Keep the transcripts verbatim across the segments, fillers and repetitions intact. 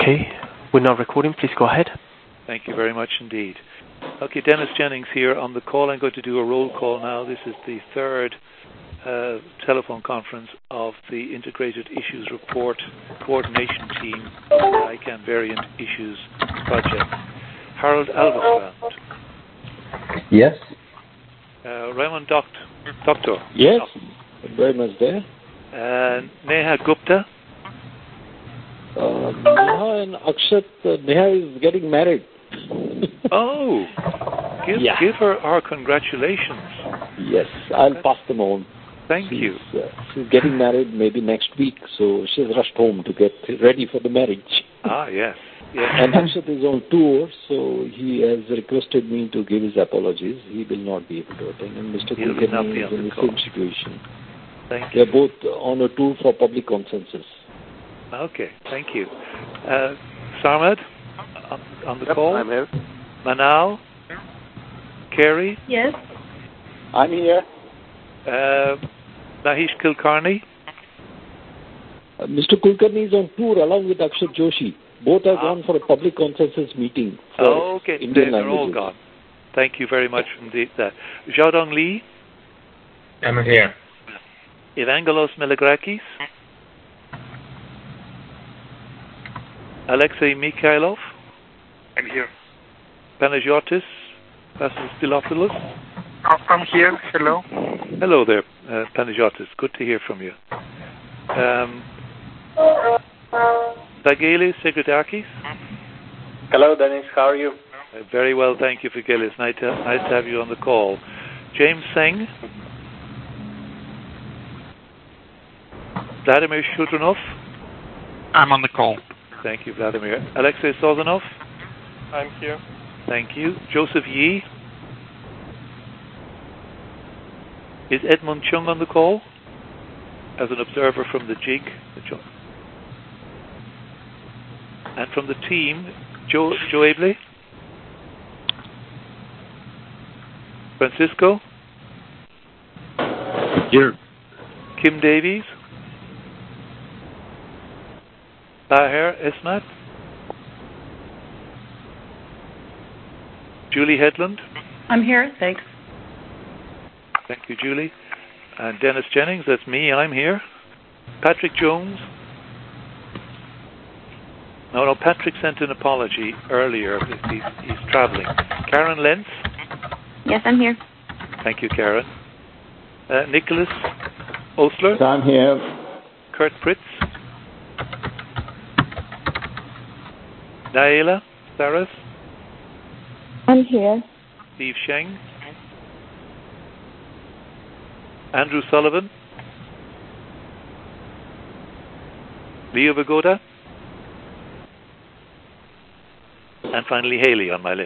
Okay, we're now recording. Please go ahead. Thank you very much indeed. Okay, Dennis Jennings here on the call. I'm going to do a roll call now. This is the third uh, telephone conference of the Integrated Issues Report Coordination Team for the I CANN Variant Issues Project. Harold Alvestrand. Yes. Uh, Raymond Doct- Doctor. Yes, very much there. Uh, Neha Gupta. Uh, Neha and Akshat, uh, Neha is getting married. Oh, give, yeah. give her our congratulations. Yes, I'll That's, pass them on. Thank she's, you. Uh, she's getting married maybe next week, so she's rushed home to get ready for the marriage. Ah, yes. yes. And Akshat is on tour, so he has requested me to give his apologies. He will not be able to attend, and Mister Kulkarni is in the, the same situation. Thank you. They're both on a tour for public consensus. Okay, thank you. Uh, Sarmad, on, on the yep, call? I'm here. Manal? Kerry? Yes. I'm here. Uh, Naheesh Kulkarni? Uh, Mister Kulkarni is on tour along with Akshat Joshi. Both are ah. gone for a public consensus meeting. For oh, okay, Indian they're all gone. Thank you very much indeed. Uh, Xiaodong Li? I'm here. Evangelos Meligrakis? Alexei Mikhailov? I'm here. Panagiotis Vasilopoulos? I'm here. Hello. Hello there, uh, Panagiotis. Good to hear from you. Um, Vagelis Segredakis? Hello, Dennis. How are you? Uh, very well, thank you, Vagelis. Nice to, nice to have you on the call. James Singh? Vladimir Shudranov? I'm on the call. Thank you, Vladimir. Alexei Sozanov? I'm here. Thank you. Joseph Yee? Is Edmund Chung on the call? As an observer from the J I G. The and from the team, Joe, Joe Abley? Francisco? Here. Kim Davies? Taher Esmat? Julie Headland? I'm here, thanks. Thank you, Julie. And Dennis Jennings, that's me, I'm here. Patrick Jones? No, no, Patrick sent an apology earlier. He's, he's traveling. Karen Lentz? Yes, I'm here. Thank you, Karen. Uh, Nicholas Osler? I'm here. Kurt Pritz? Naila Saras? I'm here. Steve Sheng? Andrew Sullivan? Leo Vagoda? And finally Haley on my list.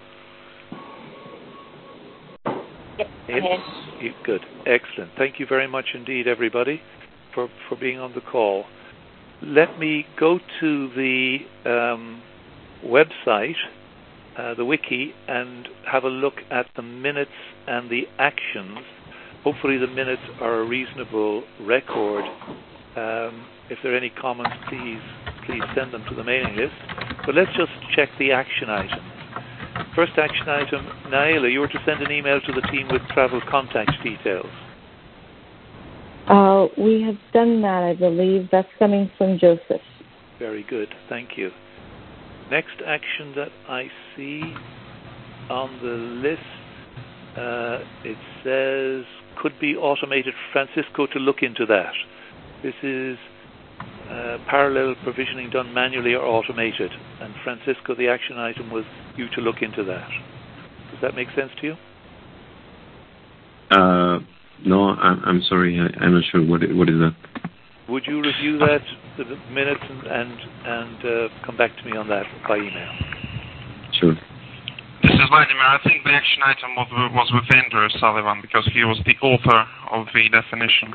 Yes, Haley? Good. Excellent. Thank you very much indeed, everybody, for, for being on the call. Let me go to the um, website, uh, the wiki, and have a look at the minutes and the actions. Hopefully the minutes are a reasonable record. Um, if there are any comments, please please send them to the mailing list. But let's just check the action items. First action item, Naila, you were to send an email to the team with travel contact details. Uh, we have done that, I believe. That's coming from Joseph. Very good, thank you. Next action that I see on the list, uh, it says could be automated. Francisco to look into that. This is uh, parallel provisioning done manually or automated. And Francisco, the action item was you to look into that. Does that make sense to you? Uh, no, I'm, I'm sorry. I, I'm not sure. What what is that? Would you review that, the minutes, and and, and uh, come back to me on that by email? Sure. This is Vladimir. I think the action item was, was with Andrew Sullivan because he was the author of the definition.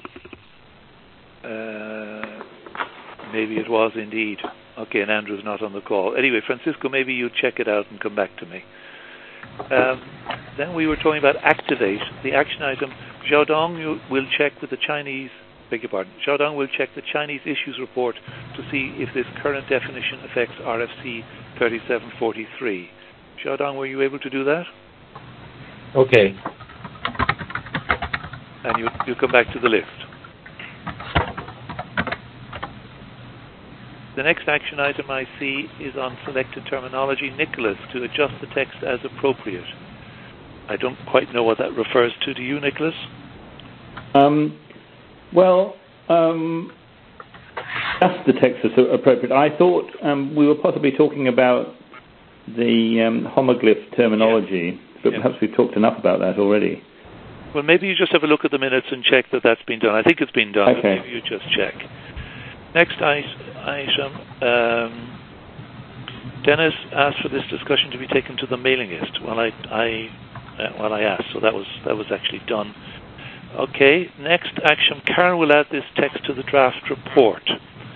Uh, maybe it was indeed. Okay, and Andrew's not on the call. Anyway, Francisco, maybe you check it out and come back to me. Um, then we were talking about activate, the action item. Xiaodong, you will check with the Chinese Beg your pardon. Xiaodong will check the Chinese issues report to see if this current definition affects R F C thirty-seven forty-three. Xiaodong, were you able to do that? Okay. And you you come back to the list. The next action item I see is on selected terminology. Nicholas, to adjust the text as appropriate. I don't quite know what that refers to. Do you, Nicholas? Um, well, um, just the text is appropriate. I thought um, we were possibly talking about the um, homoglyph terminology, yeah. but yeah. perhaps we've talked enough about that already. Well, maybe you just have a look at the minutes and check that that's been done. I think it's been done, okay. but maybe you just check. Next item, um, Dennis asked for this discussion to be taken to the mailing list. Well, I, I, uh, well, I asked, so that was that was actually done. Okay. Next action, Karen will add this text to the draft report.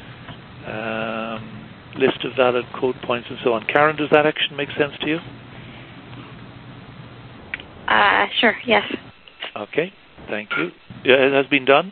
Um, list of valid code points and so on. Karen, does that action make sense to you? Uh, sure. Yes. Okay. Thank you. Yeah, it has been done.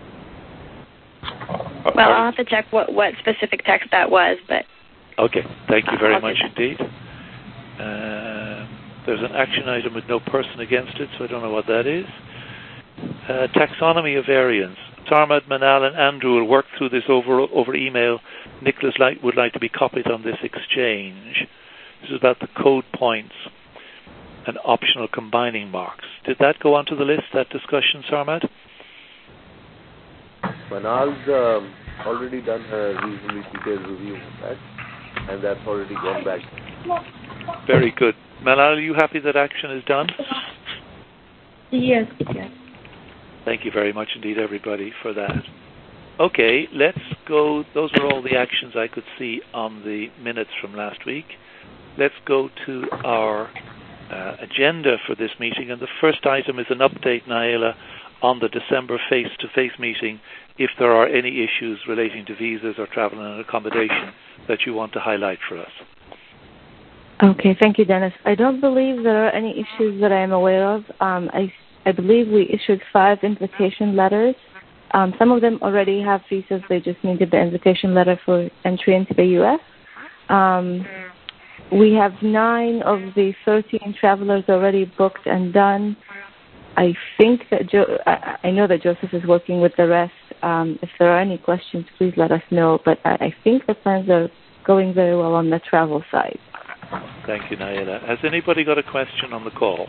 Well, I'll have to check what, what specific text that was, but... Okay, thank you very I'll much indeed. Uh, there's an action item with no person against it, so I don't know what that is. Uh, taxonomy of variants. Sarmad, Manal and Andrew will work through this over over email. Nicholas like, would like to be copied on this exchange. This is about the code points and optional combining marks. Did that go onto the list, that discussion, Sarmad? Manal's um, already done a reasonably detailed review of that, and that's already gone back. Very good. Manal, are you happy that action is done? Yes, yes. Thank you very much indeed, everybody, for that. Okay, let's go. Those are all the actions I could see on the minutes from last week. Let's go to our uh, agenda for this meeting, and the first item is an update, Naila, on the December face-to-face meeting, if there are any issues relating to visas or travel and accommodation that you want to highlight for us. Okay, thank you, Dennis. I don't believe there are any issues that I am aware of. Um, I, I believe we issued five invitation letters. Um, some of them already have visas. They just needed the invitation letter for entry into the U S. Um, we have nine of the thirteen travelers already booked and done. I think that jo- I, I know that Joseph is working with the rest. Um, if there are any questions, please let us know. But I, I think the plans are going very well on the travel side. Thank you, Naila. Has anybody got a question on the call?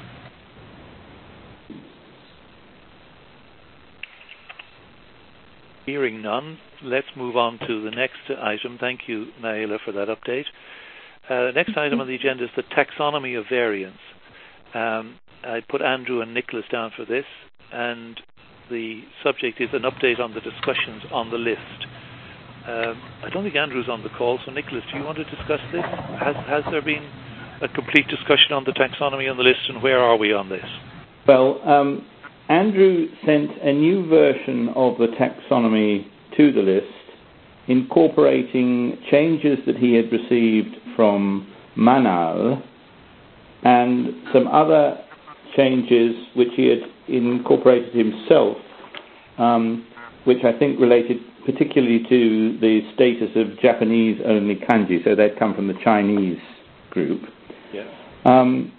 Hearing none, let's move on to the next item. Thank you, Naila, for that update. Uh, the next item on the agenda is the taxonomy of variants. Um, I put Andrew and Nicholas down for this, and the subject is an update on the discussions on the list. Um, I don't think Andrew's on the call, so Nicholas, do you want to discuss this? Has, has there been a complete discussion on the taxonomy on the list, and where are we on this? Well, um, Andrew sent a new version of the taxonomy to the list, incorporating changes that he had received from Manal and some other changes which he had incorporated himself, um, which I think related particularly to the status of Japanese-only kanji, so they'd come from the Chinese group. Yeah. Um,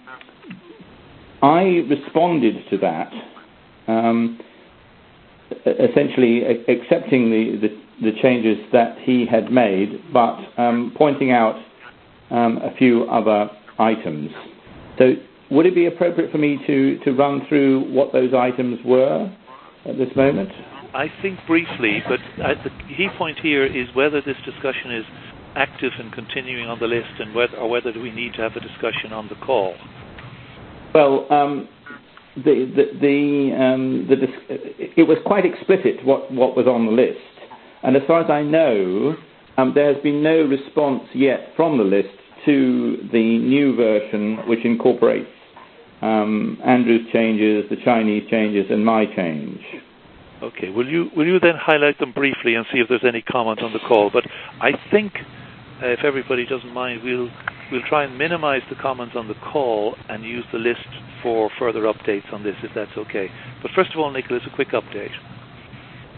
I responded to that, um, essentially a- accepting the, the, the changes that he had made, but um, pointing out um, a few other items. So would it be appropriate for me to, to run through what those items were at this moment? I think briefly, but uh, the key point here is whether this discussion is active and continuing on the list, and whether or whether we need to have a discussion on the call. Well, um, the the, the, um, the it was quite explicit what, what was on the list, and as far as I know, um, there has been no response yet from the list to the new version, which incorporates um, Andrew's changes, the Chinese changes, and my change. Okay, will you will you then highlight them briefly and see if there's any comment on the call? But I think, uh, if everybody doesn't mind, we'll we'll try and minimize the comments on the call and use the list for further updates on this, if that's okay. But first of all, Nicholas, a quick update.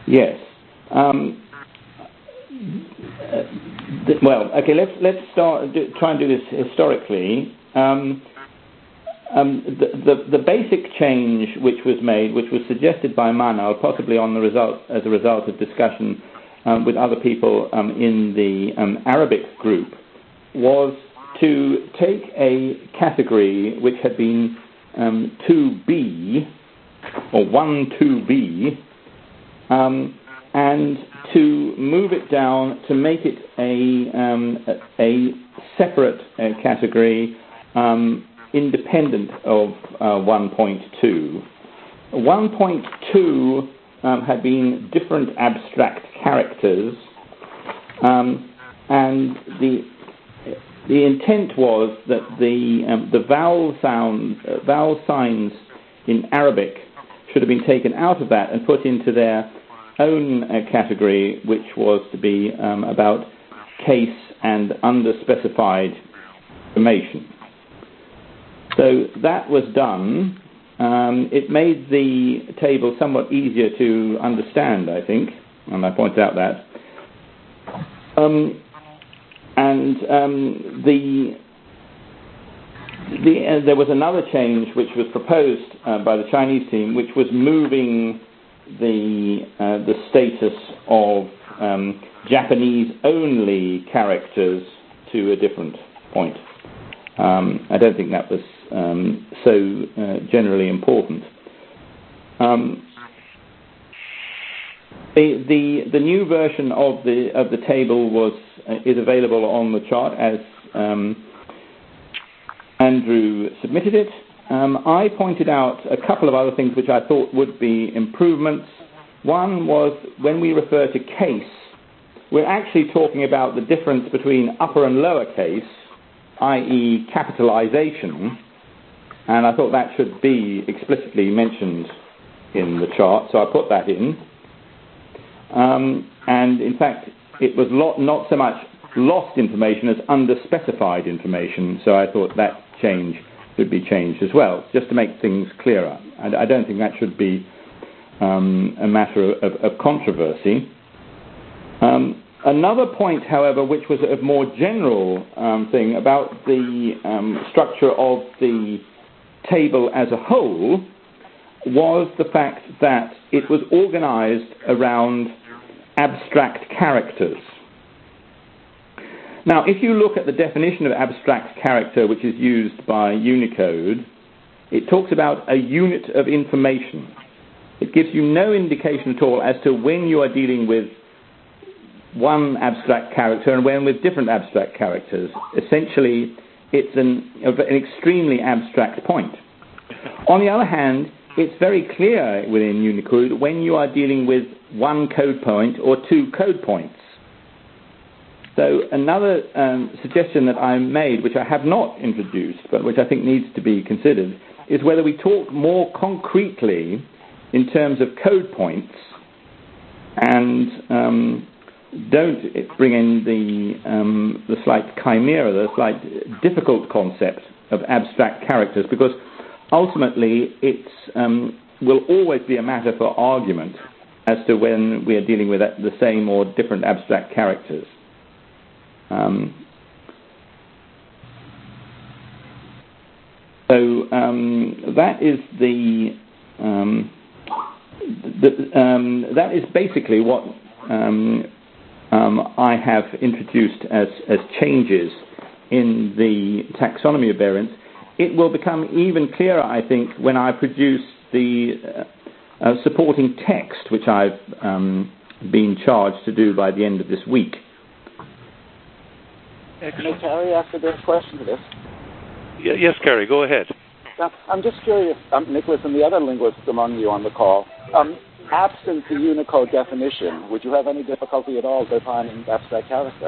Yes. Um, uh, th- well, okay. Let's let's start. Do, try and do this historically. Um, um, the, the the basic change which was made, which was suggested by Manal, possibly on the result as a result of discussion um, with other people um, in the um, Arabic group, was to take a category which had been um, two B or one two B. Um, and to move it down to make it a, um, a, a separate uh, category um, independent of uh, one point two. one point two um, had been different abstract characters, um, and the the intent was that the um, the vowel sounds, uh, vowel signs in Arabic should have been taken out of that and put into their own uh, category, which was to be um, about case and underspecified information. So that was done. Um, it made the table somewhat easier to understand, I think, and I pointed out that. Um, and um, the The, uh, there was another change which was proposed uh, by the Chinese team, which was moving the uh, the status of um, Japanese-only characters to a different point. Um, I don't think that was um, so uh, generally important. Um, the, the the new version of the of the table was uh, is available on the chart as Um, Andrew submitted it. Um, I pointed out a couple of other things which I thought would be improvements. One was when we refer to case, we're actually talking about the difference between upper and lower case, that is capitalization, and I thought that should be explicitly mentioned in the chart, so I put that in. Um, and in fact, it was lot, not so much lost information as underspecified information, so I thought that change should be changed as well, just to make things clearer. And I don't think that should be um, a matter of, of controversy. Um, another point, however, which was a more general um, thing about the um, structure of the table as a whole, was the fact that it was organized around abstract characters. Now, if you look at the definition of abstract character, which is used by Unicode, it talks about a unit of information. It gives you no indication at all as to when you are dealing with one abstract character and when with different abstract characters. Essentially, it's an, an extremely abstract point. On the other hand, it's very clear within Unicode when you are dealing with one code point or two code points. So another um, suggestion that I made, which I have not introduced, but which I think needs to be considered, is whether we talk more concretely in terms of code points and um, don't bring in the, um, the slight chimera, the slight difficult concept of abstract characters, because ultimately it um, will always be a matter for argument as to when we are dealing with the same or different abstract characters. Um, so um, that is the, um, the um, that is basically what um, um, I have introduced as as changes in the taxonomy of variants. It will become even clearer, I think, when I produce the uh, uh, supporting text, which I've um, been charged to do by the end of this week. May Carrie ask a direct question to this? Yeah, yes, Carrie, go ahead. Now, I'm just curious, um, Nicholas and the other linguists among you on the call, um, absent the Unicode definition, would you have any difficulty at all defining abstract character?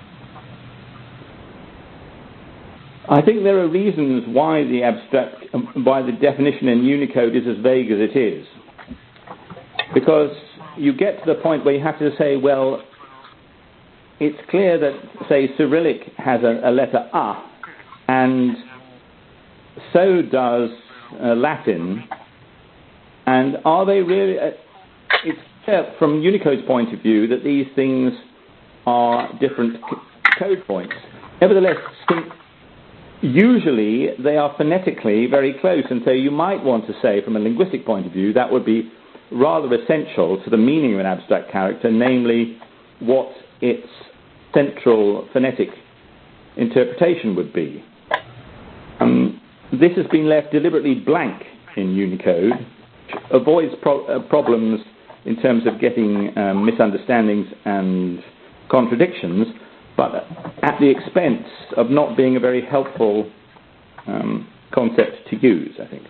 I think there are reasons why the abstract, why the definition in Unicode is as vague as it is. Because you get to the point where you have to say, well, it's clear that, say, Cyrillic has a, a letter A, and so does uh, Latin. And are they really? Uh, it's aware from Unicode's point of view that these things are different c- code points. Nevertheless, usually they are phonetically very close, and so you might want to say from a linguistic point of view that would be rather essential to the meaning of an abstract character, namely what its central phonetic interpretation would be. Um, this has been left deliberately blank in Unicode, which avoids pro- uh, problems in terms of getting um, misunderstandings and contradictions, but at the expense of not being a very helpful um, concept to use, I think.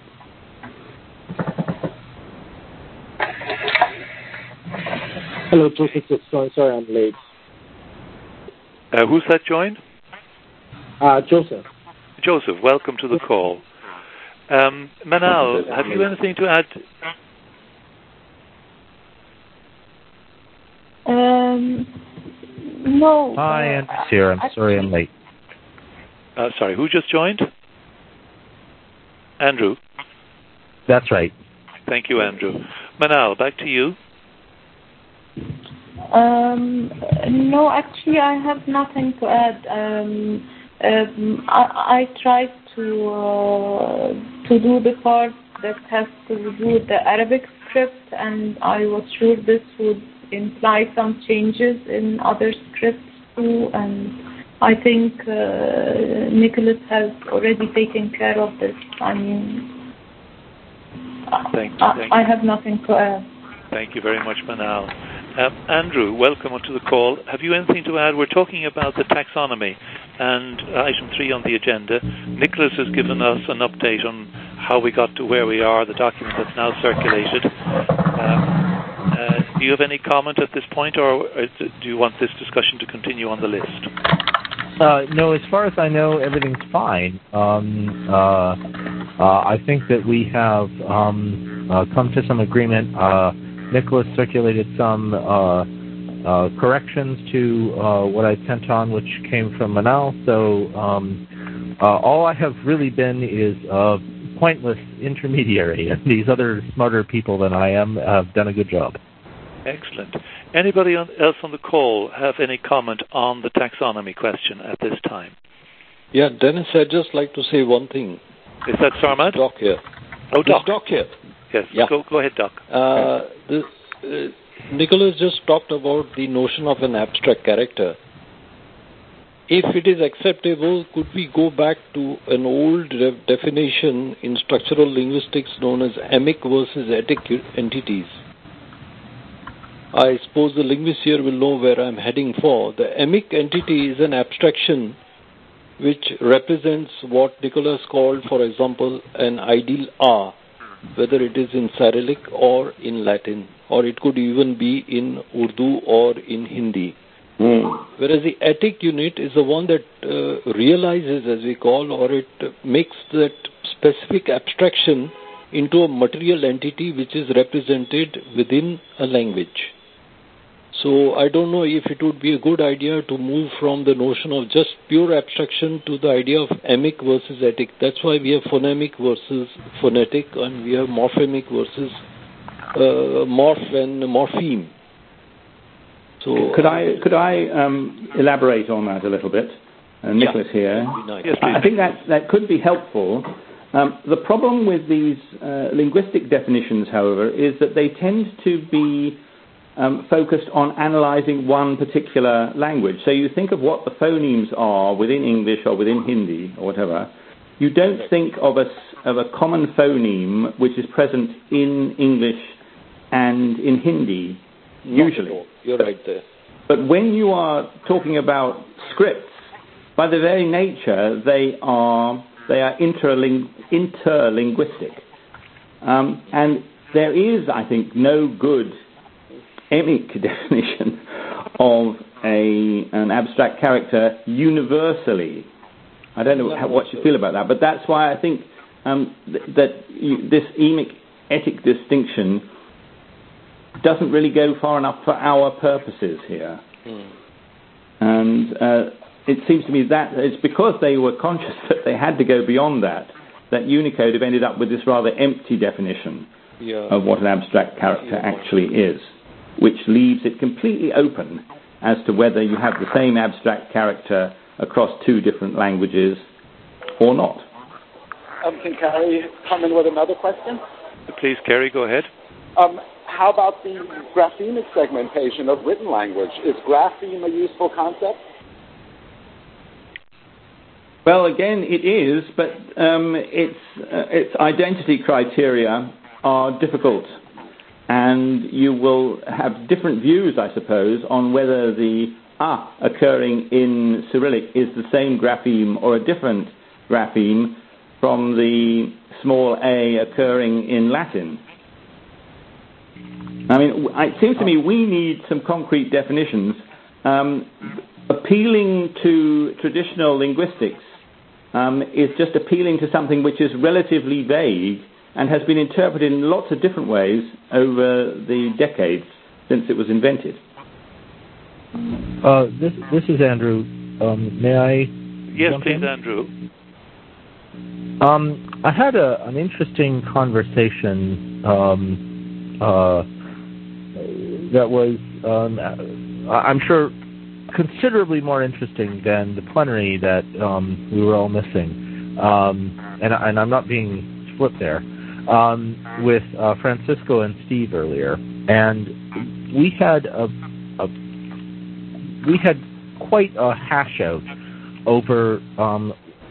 Hello, Joseph. Sorry, sorry I'm late. Uh, who's that joined? Uh, Joseph. Joseph, welcome to the call. Um, Manal, have you anything to add? Um, no. Hi, uh, Andrew's here. I'm sorry I'm late. Uh, sorry, who just joined? Andrew. That's right. Thank you, Andrew. Manal, back to you. Um, no, actually, I have nothing to add. Um, um, I, I tried to uh, to do the part that has to do with the Arabic script, and I was sure this would imply some changes in other scripts too. And I think uh, Nicholas has already taken care of this. I mean, thank you, I, thank I you. have nothing to add. Thank you very much, Manal. Um, Andrew, welcome to the call. Have you anything to add? We're talking about the taxonomy and uh, item three on the agenda. Nicholas has given us an update on how we got to where we are, the document that's now circulated. Um, uh, do you have any comment at this point, or do you want this discussion to continue on the list? Uh, no, as far as I know, everything's fine. Um, uh, uh, I think that we have um, uh, come to some agreement. Uh, Nicholas circulated some uh, uh, corrections to uh, what I sent on, which came from Manal. So um, uh, all I have really been is a pointless intermediary, and these other smarter people than I am have done a good job. Excellent. Anybody else on the call have any comment on the taxonomy question at this time? Yeah, Dennis, I'd just like to say one thing. Is that Sarmad? Doc here. Oh, Doc. Doc here. Yes, yeah. go, go ahead, Doc. Uh, this, uh, Nicholas just talked about the notion of an abstract character. If it is acceptable, could we go back to an old re- definition in structural linguistics known as emic versus etic entities? I suppose the linguist here will know where I'm heading for. The emic entity is an abstraction which represents what Nicholas called, for example, an ideal R, whether it is in Cyrillic or in Latin, or it could even be in Urdu or in Hindi. Mm. Whereas the etic unit is the one that uh, realizes, as we call, or it makes that specific abstraction into a material entity which is represented within a language. So I don't know if it would be a good idea to move from the notion of just pure abstraction to the idea of emic versus etic. That's why we have phonemic versus phonetic, and we have morphemic versus uh, morph and morpheme. So could I could I um, elaborate on that a little bit? Uh, Nicholas yeah, here. Nice. Yes, I think that that could be helpful. Um, the problem with these uh, linguistic definitions, however, is that they tend to be Um, focused on analyzing one particular language. So you think of what the phonemes are within English or within Hindi or whatever. You don't think of a, of a common phoneme which is present in English and in Hindi, Not usually. at all. You're right there. But when you are talking about scripts, by their very nature, they are they are interling- interlinguistic. Um, and there is, I think, no good emic definition of a an abstract character universally. I don't know how, what you feel about that, but that's why I think um, th- that you, this emic etic distinction doesn't really go far enough for our purposes here. Mm. And uh, it seems to me that it's because they were conscious that they had to go beyond that that Unicode have ended up with this rather empty definition yeah. of what an abstract character actually is. which leaves it completely open as to whether you have the same abstract character across two different languages or not. Um, can Carrie come in with another question? Please, Carrie, go ahead. Um, how about the graphemic segmentation of written language? Is grapheme a useful concept? Well, again, it is, but um, its, uh, its identity criteria are difficult. And you will have different views, I suppose, on whether the A occurring in Cyrillic is the same grapheme or a different grapheme from the small a occurring in Latin. I mean, it seems to me we need some concrete definitions. Um, appealing to traditional linguistics um, is just appealing to something which is relatively vague and has been interpreted in lots of different ways over the decades since it was invented. Uh, this this is Andrew. Um, may I? Yes, jump please, in? Andrew. Um, I had a, an interesting conversation um, uh, that was, um, I'm sure, considerably more interesting than the plenary that um, we were all missing. Um, and, and I'm not being flip there. Um, with uh, Francisco and Steve earlier, and we had a, a we had quite a hash out over um,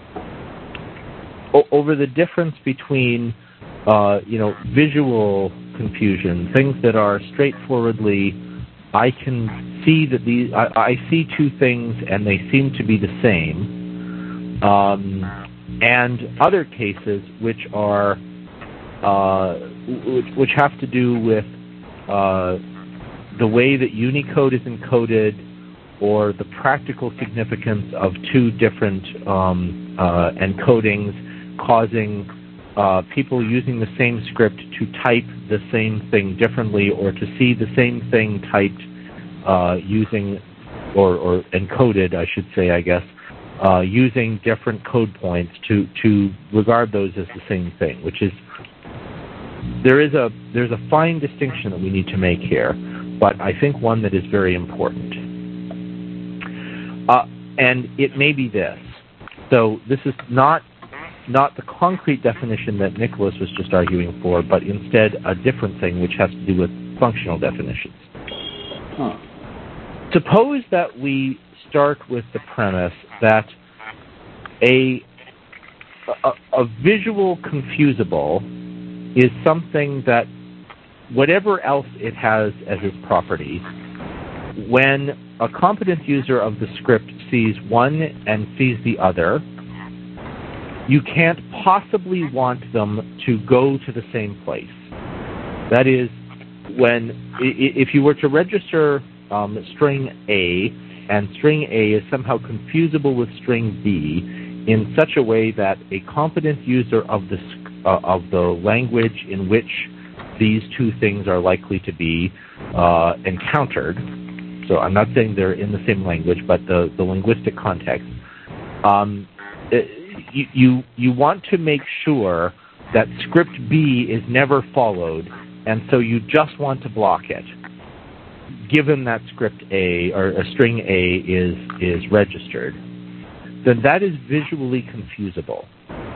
o- over the difference between uh, you know visual confusion, things that are straightforwardly I can see that these I, I see two things and they seem to be the same, um, and other cases which are Uh, which, which have to do with uh, the way that Unicode is encoded or the practical significance of two different um, uh, encodings causing uh, people using the same script to type the same thing differently or to see the same thing typed uh, using or, or encoded, I should say, I guess, uh, using different code points to, to regard those as the same thing, which is There is a there's a fine distinction that we need to make here, but I think one that is very important. Uh, and it may be this. So this is not not the concrete definition that Nicholas was just arguing for, but instead a different thing which has to do with functional definitions. Huh. Suppose that we start with the premise that a a, a visual confusable is something that, whatever else it has as its property, when a competent user of the script sees one and sees the other, you can't possibly want them to go to the same place. That is, when if you were to register um, string A, and string A is somehow confusable with string B in such a way that a competent user of the Uh, of the language in which these two things are likely to be uh, encountered. So I'm not saying they're in the same language, but the, the linguistic context. Um, it, you, you you want to make sure that script B is never followed, and so you just want to block it, given that script A or a string A is is registered. Then that is visually confusable.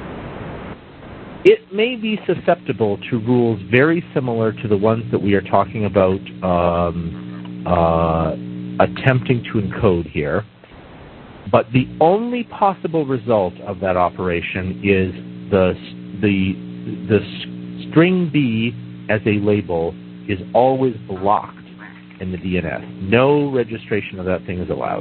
It may be susceptible to rules very similar to the ones that we are talking about um, uh, attempting to encode here, but the only possible result of that operation is the the the string B as a label is always blocked in the D N S. No registration of that thing is allowed.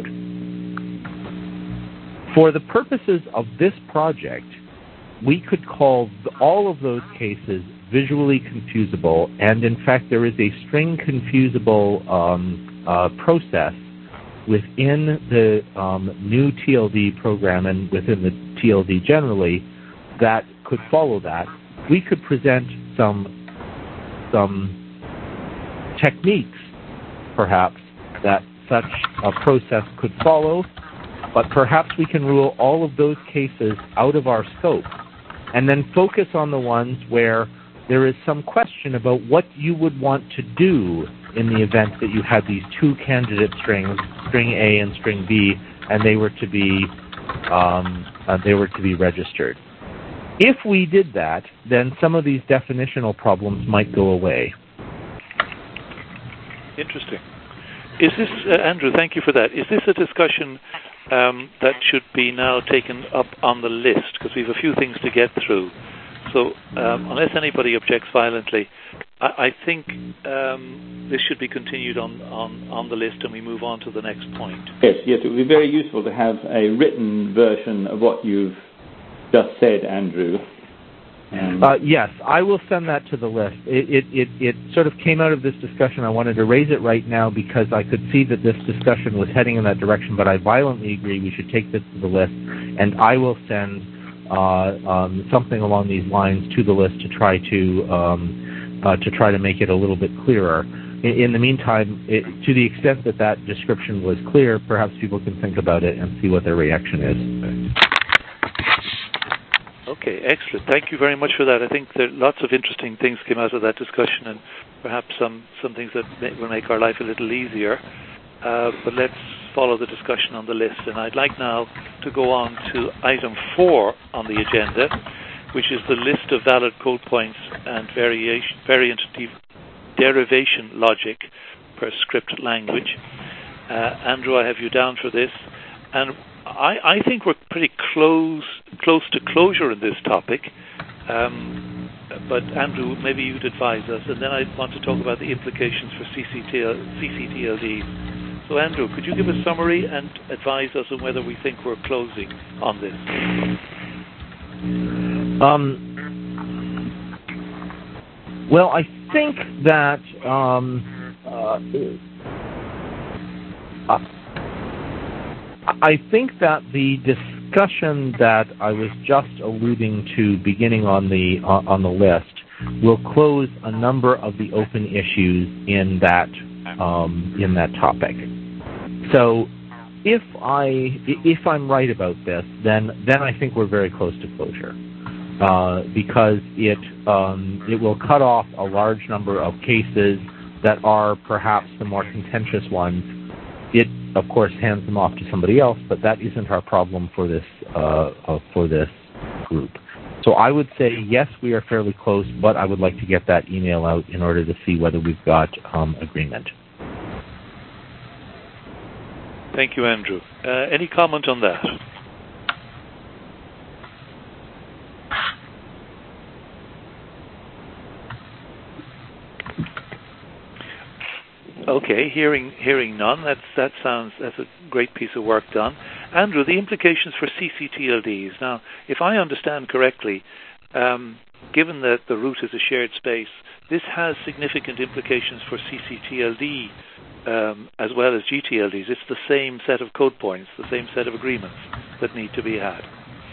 For the purposes of this project, we could call all of those cases visually confusable, and in fact there is a string confusable um, uh, process within the um, new T L D program and within the T L D generally that could follow that. We could present some some techniques, perhaps, that such a process could follow, but perhaps we can rule all of those cases out of our scope and then focus on the ones where there is some question about what you would want to do in the event that you had these two candidate strings, string A and string B, and they were to be um, uh, they were to be registered. If we did that, then some of these definitional problems might go away. Interesting. Is this, uh, Andrew, thank you for that. Is this a discussion um, that should be now taken up on the list? Because we have a few things to get through. So um, unless anybody objects violently, I, I think um, this should be continued on, on, on the list and we move on to the next point. Yes, yes, it would be very useful to have a written version of what you've just said, Andrew. Um, uh, yes, I will send that to the list. It, it, it, it sort of came out of this discussion. I wanted to raise it right now because I could see that this discussion was heading in that direction, but I violently agree we should take this to the list, and I will send uh, um, something along these lines to the list to try to um, uh, to try to make it a little bit clearer. In, in the meantime, it, to the extent that that description was clear, perhaps people can think about it and see what their reaction is. Okay, excellent. Thank you very much for that. I think there lots of interesting things came out of that discussion, and perhaps some, some things that may, will make our life a little easier. Uh, but let's follow the discussion on the list. And I'd like now to go on to item four on the agenda, which is the list of valid code points and variation, variant derivation logic per script language. Uh, Andrew, I have you down for this. And I, I think we're pretty close close to closure in this topic, um, but Andrew, maybe you'd advise us, and then I want to talk about the implications for C C T L Ds. So Andrew, could you give a summary and advise us on whether we think we're closing on this? Um, well, I think that um, uh, uh, I think that the discussion that I was just alluding to beginning on the uh, on the list will close a number of the open issues in that um, in that topic. So if I if I'm right about this, then then I think we're very close to closure uh, because it um, it will cut off a large number of cases that are perhaps the more contentious ones. It, of course, hands them off to somebody else, but that isn't our problem for this uh, uh, for this group. So I would say, yes, we are fairly close, but I would like to get that email out in order to see whether we've got um, agreement. Thank you, Andrew. Uh, any comment on that? Okay, hearing hearing none. That's that sounds that's a great piece of work done. Andrew, the implications for C C T L Ds. Now, if I understand correctly, um, given that the root is a shared space, this has significant implications for C C T L D um, as well as G T L Ds. It's the same set of code points, the same set of agreements that need to be had.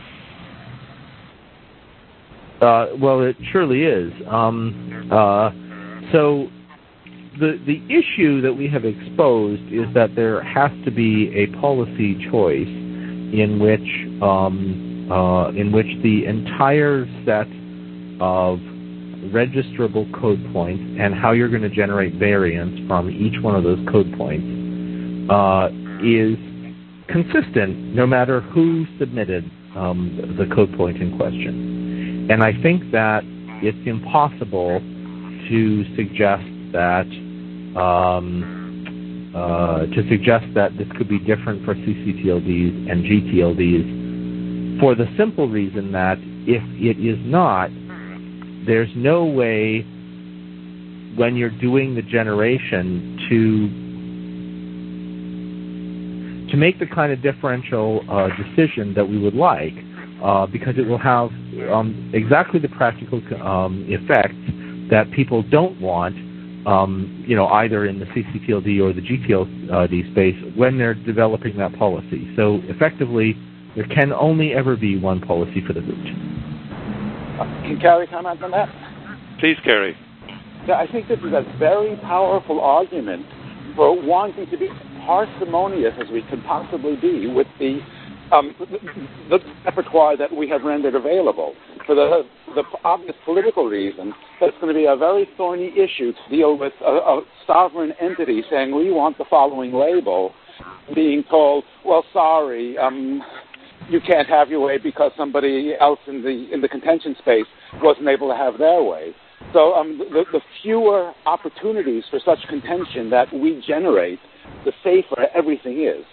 Uh, well, it surely is. Um, uh, so. The the issue that we have exposed is that there has to be a policy choice in which um, uh, in which the entire set of registrable code points and how you're going to generate variants from each one of those code points uh, is consistent no matter who submitted um, the code point in question. And I think that it's impossible to suggest that um, uh, to suggest that this could be different for C C T L Ds and G T L Ds for the simple reason that if it is not, there's no way when you're doing the generation to to make the kind of differential uh, decision that we would like, uh, because it will have um, exactly the practical um, effects that people don't want. Um, you know, either in the C C T L D or the G T L D space when they're developing that policy. So effectively, there can only ever be one policy for the root. Can Carrie comment on that? Please, Carrie. Yeah, I think this is a very powerful argument for wanting to be parsimonious as we can possibly be with the um, the, the repertoire that we have rendered available. for the, the obvious political reason that it's going to be a very thorny issue to deal with a, a sovereign entity saying, we want the following label, being told, well, sorry, um, you can't have your way because somebody else in the in the contention space wasn't able to have their way. So um, the, the fewer opportunities for such contention that we generate, the safer everything is.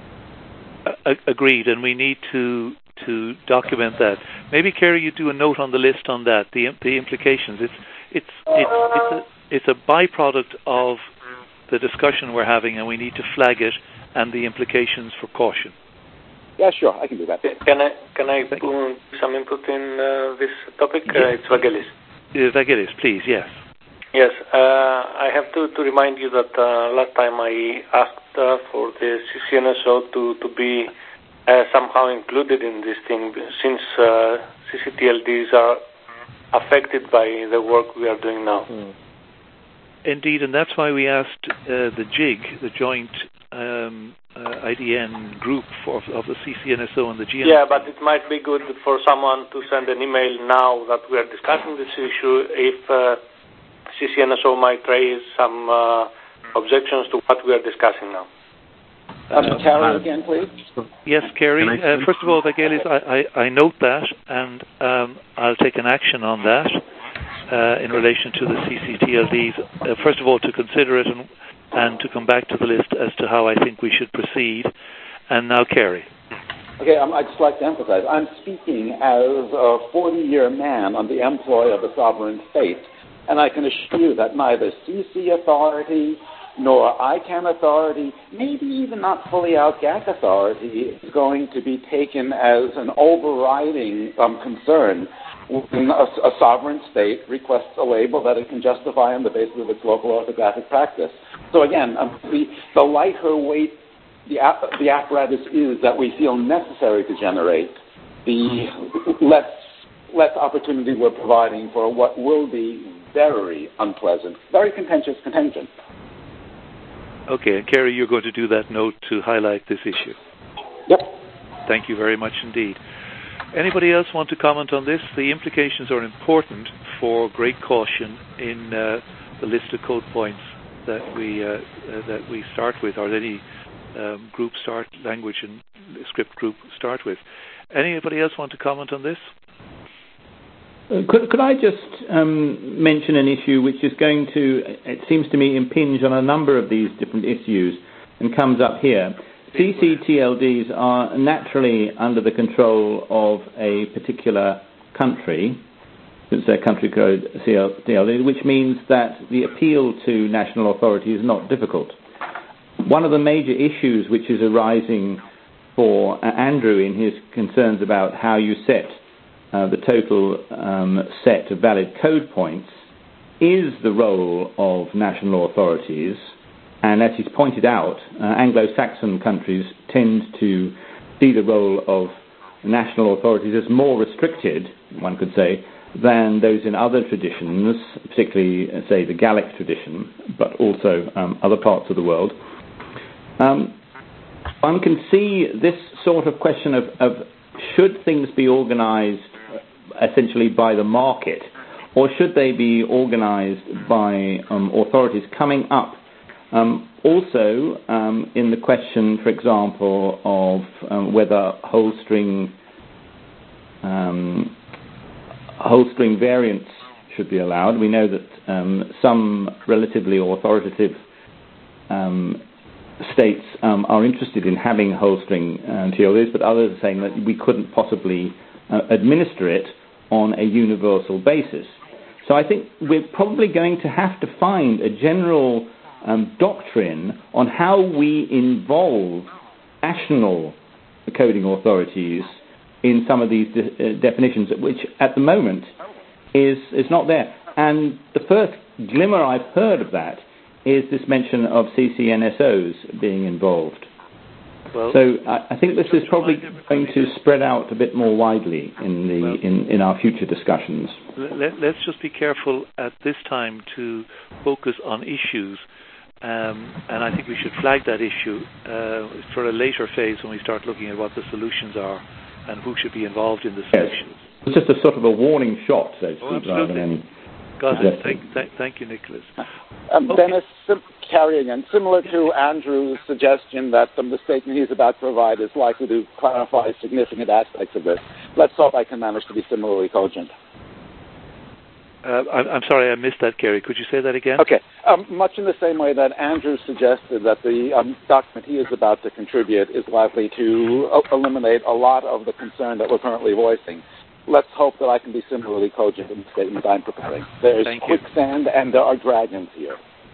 Uh, agreed, and we need to to document that. Maybe, Kerry, you do a note on the list on that, the the implications. It's it's it's it's a, it's a byproduct of the discussion we're having, and we need to flag it and the implications for caution. Yeah, sure, I can do that. Can I can I put some input in uh, this topic? Yes. Uh, it's Vagelis. Uh, Vagelis, please, yes. Yes, uh, I have to, to remind you that uh, last time I asked uh, for the C C N S O to, to be uh, somehow included in this thing, since uh, C C T L Ds are affected by the work we are doing now. Mm. Indeed, and that's why we asked uh, the JIG, the Joint um, uh, I D N group for, of the C C N S O and the G M. Yeah, but it might be good for someone to send an email now that we are discussing this issue if uh, C C N S O might raise some uh, objections to what we are discussing now. Um, Kerry again, please. Yes, Kerry. Uh, first of all, Vagelis, I, I, I note that, and um, I'll take an action on that uh, in relation to the C C T L Ds. Uh, first of all, to consider it and, and to come back to the list as to how I think we should proceed. And now, Kerry. Okay, um, I'd just like to emphasize, I'm speaking as a forty-year man on the employ of a sovereign state, and I can assure you that neither C C authority nor I CANN authority, maybe even not fully out G A C authority, is going to be taken as an overriding um, concern when a, a sovereign state requests a label that it can justify on the basis of its local orthographic practice. So again, um, the, the lighter weight the, ap- the apparatus is that we feel necessary to generate, the less, less opportunity we're providing for what will be very unpleasant, very contentious contention. Okay, and Kerry, you're going to do that note to highlight this issue. Yep. Thank you very much indeed. Anybody else want to comment on this? The implications are important for great caution in uh, the list of code points that we uh, uh, that we start with, or any um, group start language and script group start with. Anybody else want to comment on this? Uh, could, could I just um, mention an issue which is going to, it seems to me, impinge on a number of these different issues and comes up here. C C T L Ds are naturally under the control of a particular country, since their country code C C T L D, which means that the appeal to national authority is not difficult. One of the major issues which is arising for uh, Andrew in his concerns about how you set Uh, the total um, set of valid code points is the role of national authorities, and as he's pointed out, uh, Anglo-Saxon countries tend to see the role of national authorities as more restricted, one could say, than those in other traditions, particularly, uh, say, the Gallic tradition, but also um, other parts of the world. Um, one can see this sort of question of, of should things be organized essentially by the market, or should they be organized by um, authorities coming up? Um, also, um, in the question, for example, of um, whether whole string um, whole string variants should be allowed. We know that um, some relatively authoritative um, states um, are interested in having whole string uh, T L Ds, but others are saying that we couldn't possibly uh, administer it on a universal basis. So I think we're probably going to have to find a general um, doctrine on how we involve national coding authorities in some of these de- uh, definitions, which at the moment is, is not there. And the first glimmer I've heard of that is this mention of C C N S Os being involved. Well, so I, I think this is probably going to spread out a bit more widely in the well, in, in our future discussions. Let, let's just be careful at this time to focus on issues, um, and I think we should flag that issue uh, for a later phase when we start looking at what the solutions are and who should be involved in the solutions. Yes. It's just a sort of a warning shot, so to speak, oh, rather than any. Got it. Thank, thank, thank you, Nicholas. Um, okay. Dennis, sim- carrying on, similar to Andrew's suggestion that um, the statement he's about to provide is likely to clarify significant aspects of this, let's hope I can manage to be similarly cogent. Uh, I'm, I'm sorry, I missed that, Gary. Could you say that again? Okay. Um, much in the same way that Andrew suggested that the um, document he is about to contribute is likely to uh, eliminate a lot of the concern that we're currently voicing, let's hope that I can be similarly cogent in the statement I'm preparing. There's Thank quicksand you. And there are dragons here.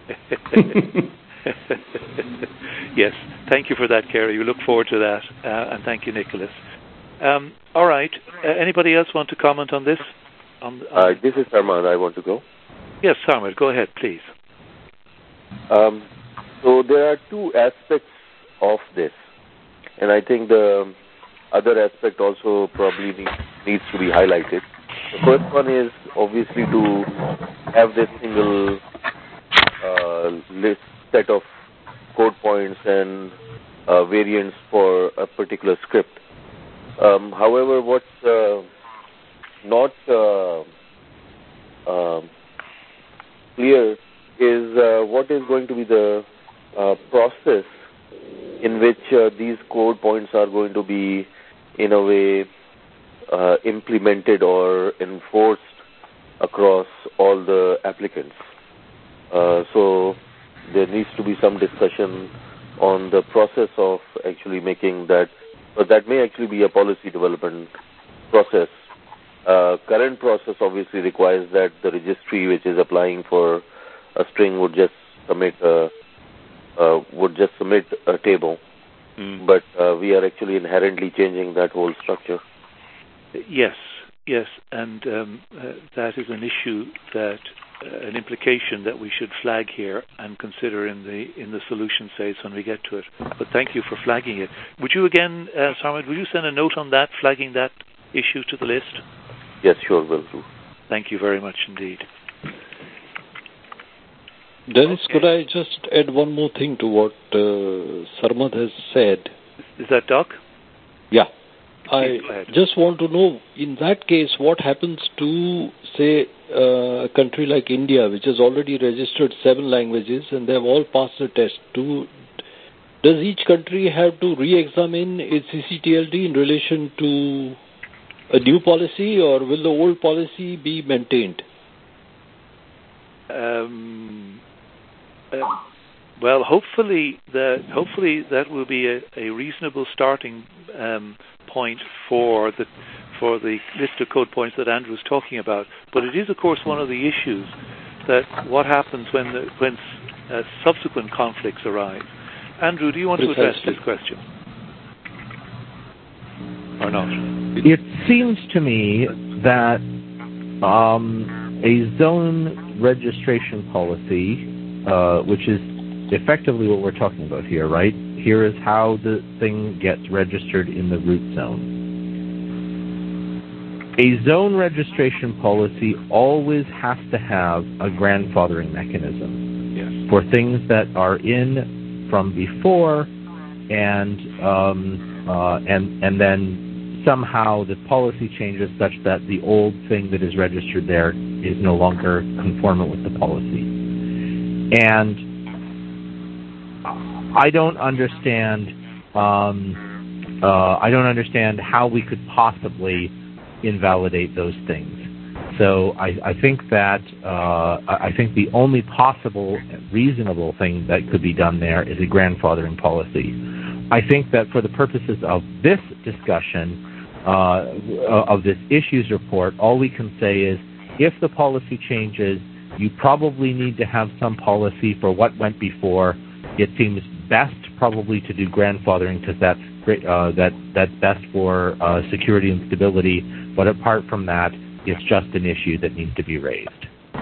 Yes. Thank you for that, Gary. We look forward to that. Uh, and thank you, Nicholas. Um, all right. Uh, anybody else want to comment on this? On, on uh, this is Sarmad. I want to go. Yes, Sarmad, go ahead, please. Um, so there are two aspects of this, and I think the other aspect also probably need, needs to be highlighted. The first one is obviously to have this single uh, list set of code points and uh, variants for a particular script. Um, however, what's uh, not uh, uh, clear is uh, what is going to be the uh, process in which uh, these code points are going to be, in a way, uh, implemented or enforced across all the applicants. Uh, so there needs to be some discussion on the process of actually making that, but that may actually be a policy development process. Uh, current process obviously requires that the registry which is applying for a string would just submit a, uh, would just submit a table, mm. but uh, we are actually inherently changing that whole structure. Yes, yes, and um, uh, that is an issue that uh, an implication that we should flag here and consider in the in the solution phase when we get to it. But thank you for flagging it. Would you again, uh, Sarmad, would you send a note on that, flagging that issue to the list? Yes, sure, will do. Thank you very much indeed. Dennis, okay. could I just add one more thing to what uh, Sarmad has said? Is that Doc? Yeah. I just want to know, in that case, what happens to, say, uh, a country like India, which has already registered seven languages and they have all passed the test. Do, does each country have to re-examine its C C T L D in relation to a new policy, or will the old policy be maintained? Um, uh, well, hopefully that hopefully that will be a, a reasonable starting um, point for the for the list of code points that Andrew was talking about. But it is, of course, one of the issues that what happens when the, when uh, subsequent conflicts arise. Andrew, do you want Precisely. to address this question or not? It seems to me that um, a zone registration policy, uh, which is effectively what we're talking about here, right? Here is how the thing gets registered in the root zone. A zone registration policy always has to have a grandfathering mechanism yes. for things that are in from before, and um, uh, and and then somehow the policy changes such that the old thing that is registered there is no longer conformant with the policy. And I don't understand. Um, uh, I don't understand how we could possibly invalidate those things. So I, I think that uh, I think the only possible reasonable thing that could be done there is a grandfathering policy. I think that for the purposes of this discussion, uh, of this issues report, all we can say is if the policy changes, you probably need to have some policy for what went before. It seems best probably to do grandfathering because that's great, uh, that that's best for uh, security and stability. But apart from that, it's just an issue that needs to be raised. Uh,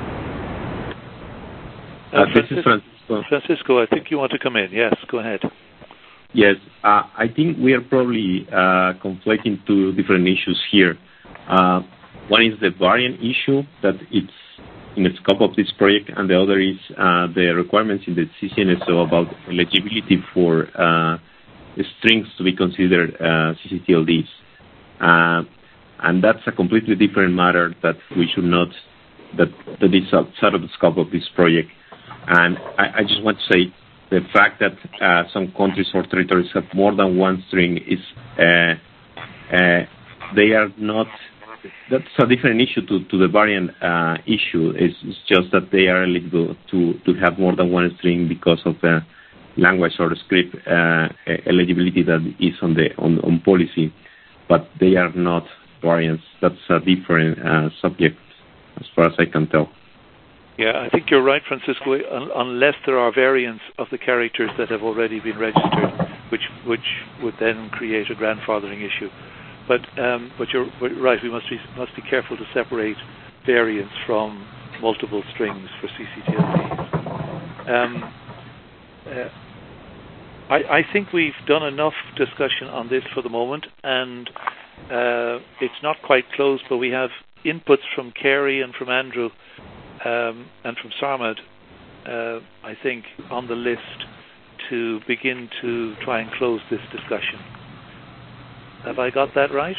Uh, this Francisco, is Francisco. Francisco, I think you want to come in. Yes, go ahead. Yes, uh, I think we are probably uh, conflating two different issues here. Uh, one is the variant issue that it's in the scope of this project, and the other is uh, the requirements in the C C N S O about eligibility for uh, strings to be considered uh, C C T L Ds. Uh, and that's a completely different matter that we should not, that, that is outside of the scope of this project. And I, I just want to say the fact that uh, some countries or territories have more than one string is, uh, uh, they are not, that's a different issue to, to the variant uh, issue. It's, it's just that they are eligible to, to have more than one string because of the language or script uh, eligibility that is on the on, on policy, but they are not variants. That's a different uh, subject as far as I can tell. Yeah, I think you're right, Francisco, un- unless there are variants of the characters that have already been registered, which which would then create a grandfathering issue. But um, but you're right, we must be must be careful to separate variants from multiple strings for C C T L Ds. Um, uh, I, I think we've done enough discussion on this for the moment, and uh, it's not quite closed, but we have inputs from Kerry and from Andrew um, and from Sarmad, uh, I think, on the list to begin to try and close this discussion. Have I got that right?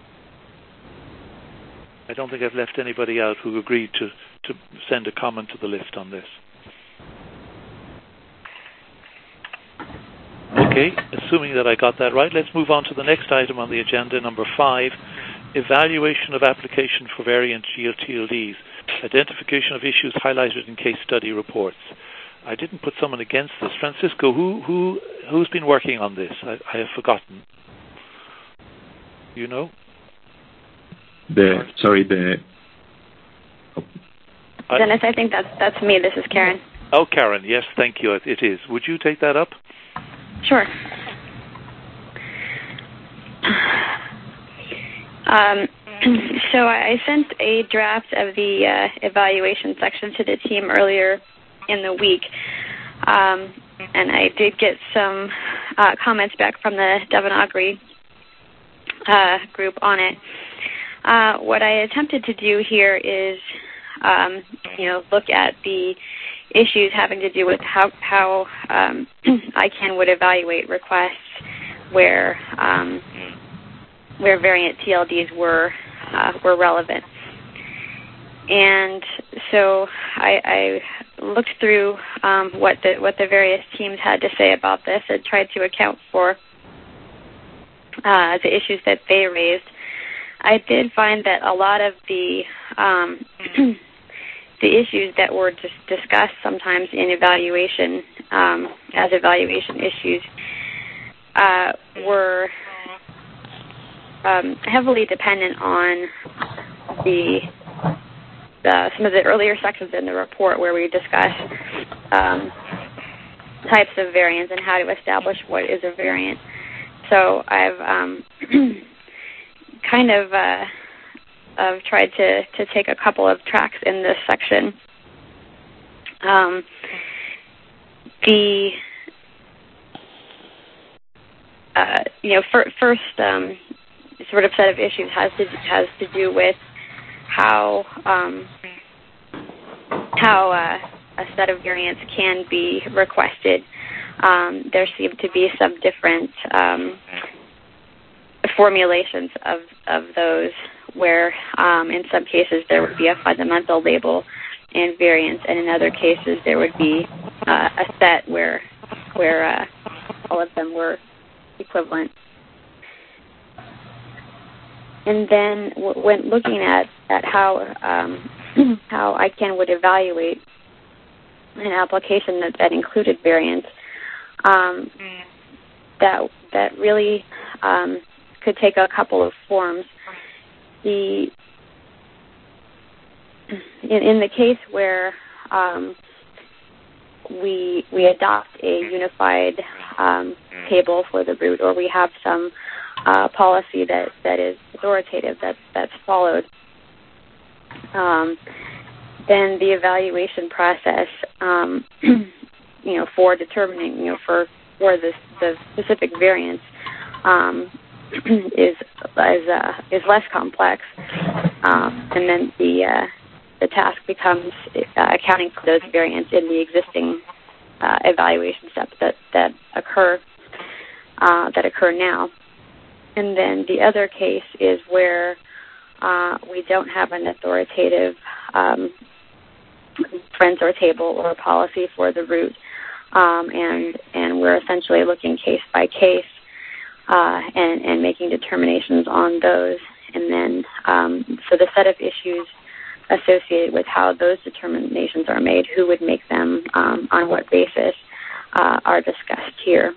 I don't think I've left anybody out who agreed to, to send a comment to the list on this. Okay, assuming that I got that right, let's move on to the next item on the agenda, number five, evaluation of application for variant G T L Ds, identification of issues highlighted in case study reports. I didn't put someone against this. Francisco, who who who's been working on this? I, I have forgotten. You know? The sorry, the oh. Dennis, I think that's that's me. This is Karen. Oh, Karen, yes, thank you. It is. Would you take that up? Sure. Um, so I sent a draft of the uh, evaluation section to the team earlier in the week, um, and I did get some uh, comments back from the Devanagari uh, group on it. Uh, what I attempted to do here is, um, you know, look at the issues having to do with how, how um, I C A N would evaluate requests where um, where variant T L Ds were uh, were relevant. And so I, I looked through um, what the what the various teams had to say about this and tried to account for uh, the issues that they raised. I did find that a lot of the um, the issues that were just discussed sometimes in evaluation um, as evaluation issues uh, were um, heavily dependent on the, the some of the earlier sections in the report where we discuss um, types of variants and how to establish what is a variant. So I've um, kind of uh, I've tried to, to take a couple of tracks in this section. Um, the uh, you know fir- first um, sort of set of issues has to has to do with how um, how uh, a set of variants can be requested. Um, there seem to be some different um, formulations of, of those where um, in some cases there would be a fundamental label and variants, and in other cases there would be uh, a set where where uh, all of them were equivalent. And then w- when looking at, at how um, how I C A N would evaluate an application that, that included variants, um, that that really um, could take a couple of forms. The in, in the case where um, we we adopt a unified um, table for the root, or we have some uh, policy that, that is authoritative that that's followed, um, then the evaluation process, um, you know, for determining, you know, for for the the specific variants. Um, is is uh, is less complex, um, and then the uh, the task becomes uh, accounting for those variants in the existing uh, evaluation steps that that occur uh, that occur now. And then the other case is where uh, we don't have an authoritative um, reference or table or policy for the route, um, and and we're essentially looking case by case uh, and, and making determinations on those. And then um, so the set of issues associated with how those determinations are made, who would make them, um, on what basis, uh, are discussed here.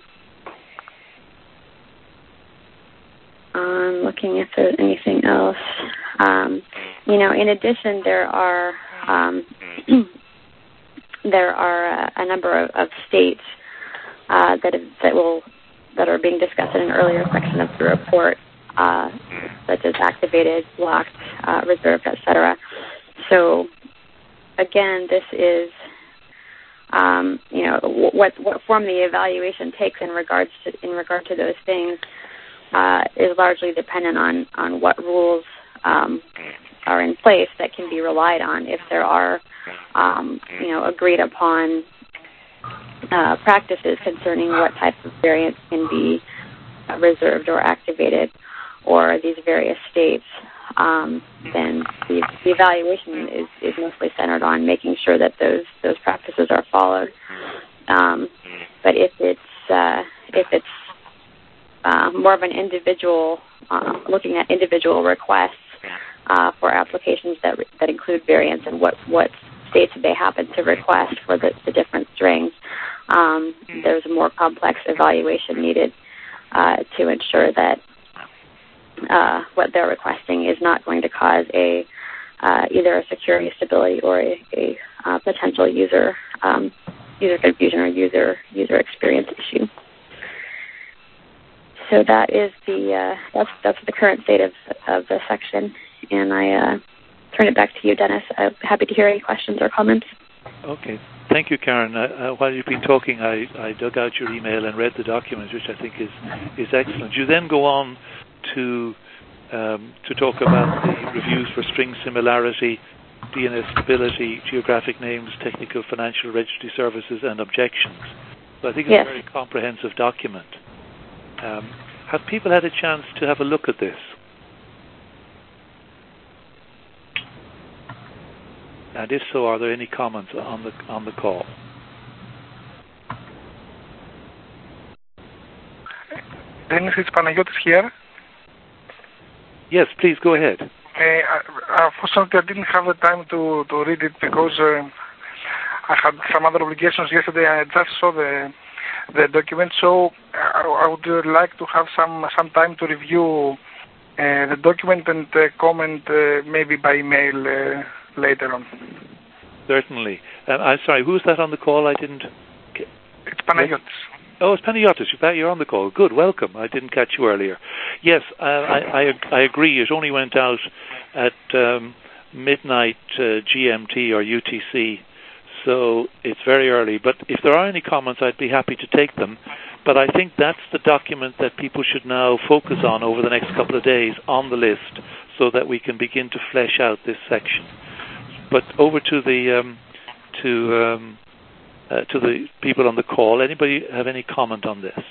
I'm looking if there's anything else. Um, you know, in addition, there are um, there are a, a number of, of states uh, that have, that will that are being discussed in an earlier section of the report, uh, such as activated, blocked, uh, reserved, et cetera. So, again, this is, um, you know, what what form the evaluation takes in regards to in regard to those things uh, is largely dependent on on what rules um, are in place that can be relied on. If there are, um, you know, agreed upon uh, practices concerning what types of variants can be uh, reserved or activated, or these various states. Um, then the, the evaluation is, is mostly centered on making sure that those those practices are followed. Um, but if it's uh, if it's uh, more of an individual, uh, looking at individual requests uh, for applications that that include variants and what, what states they happen to request for the, the different strings, um, there's a more complex evaluation needed uh, to ensure that Uh, what they're requesting is not going to cause a uh, either a security stability or a, a uh, potential user um, user confusion or user user experience issue. So that is the uh, that's that's the current state of of the section, and I uh, turn it back to you, Dennis. I'm happy to hear any questions or comments. Okay. Thank you, Karen. Uh, uh, while you've been talking, I, I dug out your email and read the document, which I think is is excellent. You then go on to um, to talk about the reviews for string similarity, D N S stability, geographic names, technical financial registry services, and objections. So I think it's yes. a very comprehensive document. Um, have people had a chance to have a look at this? And if so, are there any comments on the on the call? Dennis, it's Panagiotis here. Yes, please go ahead. Uh, unfortunately, I didn't have the time to, to read it because uh, I had some other obligations yesterday. I just saw the the document, so I, I would like to have some some time to review uh, the document and uh, comment uh, maybe by email uh, later on. Certainly. Um, I'm sorry, who's that on the call? I didn't... It's Panagiotis. Oh, it's Panagiotis. You're on the call. Good, welcome. I didn't catch you earlier. Yes, uh, I, I I agree. It only went out at um, midnight uh, G M T or U T C, so it's very early. But if there are any comments, I'd be happy to take them. But I think that's the document that people should now focus on over the next couple of days on the list so that we can begin to flesh out this section. But over to the um, to um, uh, to the people on the call. Anybody have any comment on this?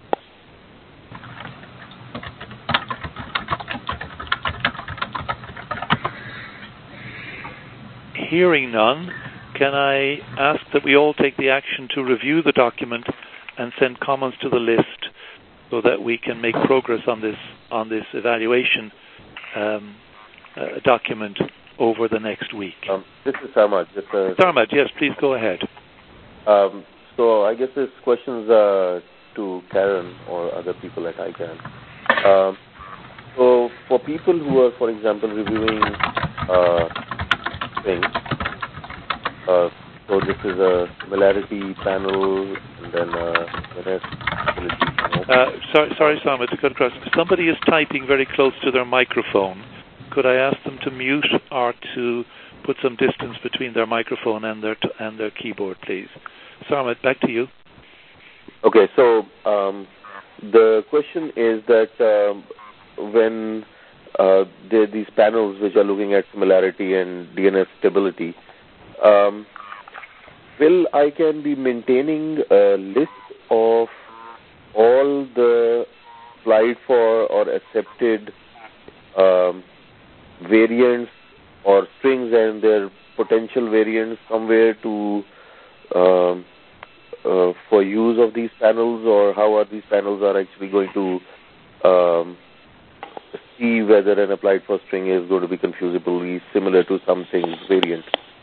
Hearing none, can I ask that we all take the action to review the document and send comments to the list so that we can make progress on this on this evaluation um, uh, document over the next week. Um, this is Sarmad. Just, uh, Sarmad, yes, please go ahead. Um, so I guess this question's uh, to Karen or other people at I CANN. Um, so for people who are, for example, reviewing uh, things, uh, so this is a similarity panel and then a D N S stability panel. Uh, sorry, sorry, Sarmad, to cut across. Somebody is typing very close to their microphone. Could I ask them to mute or to put some distance between their microphone and their t- and their keyboard, please? Sarmad, back to you. Okay, so um, the question is that um, when uh, there are these panels which are looking at similarity and D N S stability, um, will I CANN be maintaining a list of all the applied for or accepted um, variants or strings and their potential variants somewhere to um, uh, for use of these panels, or how are these panels are actually going to um, see whether an applied for string is going to be confusibly similar to something variant?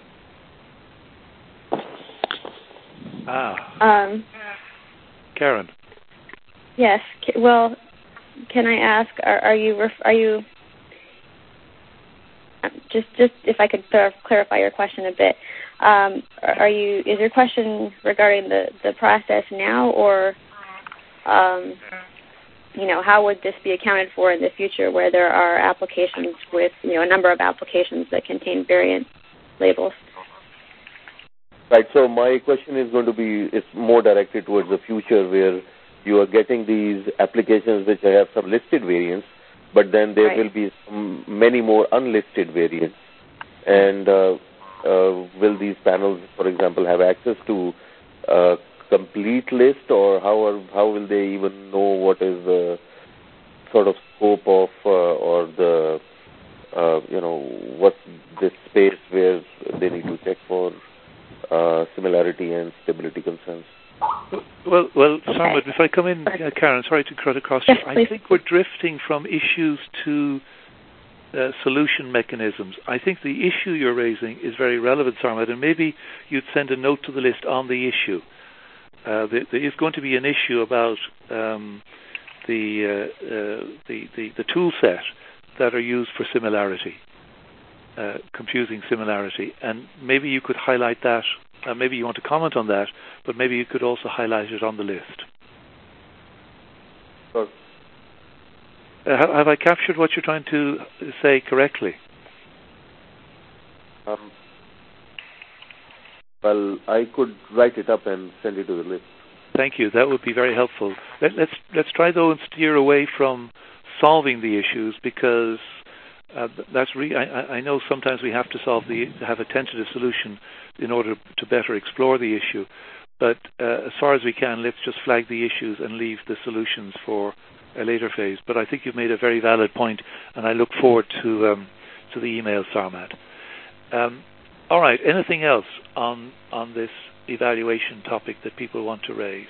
Ah. Um, Karen. yes. Well, can I ask? Are, are you ref- are you just just if I could clarify your question a bit? Um, are you is your question regarding the, the process now, or um, you know, how would this be accounted for in the future, where there are applications with you know a number of applications that contain variant labels? Right, so my question is going to be, it's more directed towards the future, where you are getting these applications which have some listed variants, but then there right. will be some, many more unlisted variants. And uh, uh, will these panels, for example, have access to a complete list, or how are, how will they even know what is the sort of scope of, uh, or the, uh, you know, what's this space where they need to check for Uh, similarity and stability concerns? Well, well, Sarma, if I come in, uh, Karen, sorry to cut across you. I think we're drifting from issues to uh, solution mechanisms. I think the issue you're raising is very relevant, Sarma, and maybe you'd send a note to the list on the issue. Uh, there, there is going to be an issue about um, the, uh, uh, the the the tool set that are used for similarity. Uh, confusing similarity, and maybe you could highlight that. Uh, maybe you want to comment on that, but maybe you could also highlight it on the list. Sure. Uh, have, have I captured what you're trying to say correctly? Um, well, I could write it up and send it to the list. Thank you. That would be very helpful. Let, let's let's try though and steer away from solving the issues, because Uh, that's re- I, I know sometimes we have to solve the to have a tentative solution in order to better explore the issue. But uh, as far as we can, let's just flag the issues and leave the solutions for a later phase. But I think you've made a very valid point, and I look forward to um, to the email, Sarmad. Um, all right. Anything else on on this evaluation topic that people want to raise?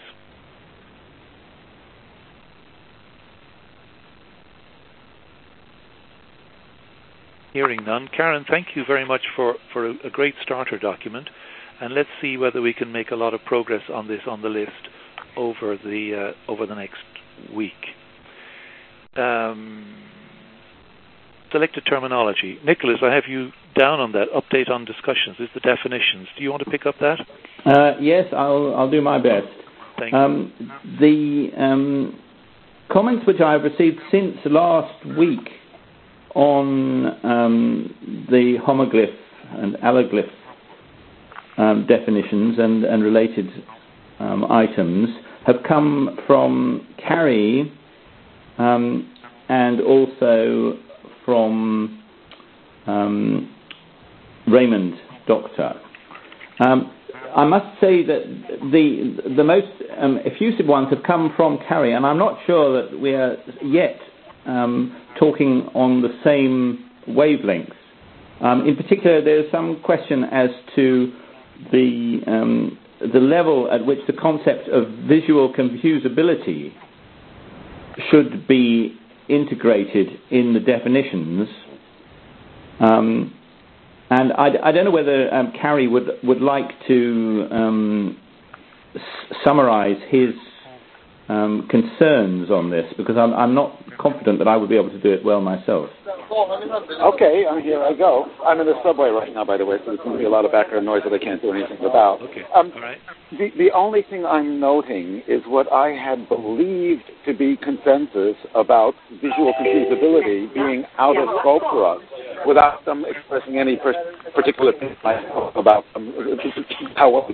Hearing none. Karen, thank you very much for, for a, a great starter document, and let's see whether we can make a lot of progress on this on the list over the uh, over the next week. Um, selected terminology. Nicholas, I have you down on that. Update on discussions is the definitions. Do you want to pick up that? Uh, yes, I'll I'll do my best. Thank um, you. The um, comments which I've received since last week on um, the homoglyph and alloglyph um, definitions and, and related um, items have come from Carrie um, and also from um, Raymond Doctor. Um, I must say that the the most um, effusive ones have come from Carrie, and I'm not sure that we are yet Um, talking on the same wavelengths. Um, in particular, there's some question as to the um, the level at which the concept of visual confusability should be integrated in the definitions. Um, and I, I don't know whether um, Carrie would would like to um, s- summarize his um, concerns on this, because I'm, I'm not confident that I would be able to do it well myself. Okay, I'm here I go. I'm in the subway right now, by the way, so there's going to be a lot of background noise that I can't do anything about. Okay. Um, All right. The, the only thing I'm noting is what I had believed to be consensus about visual confusability being out of scope for us, without them expressing any per- particular thing about um, how well.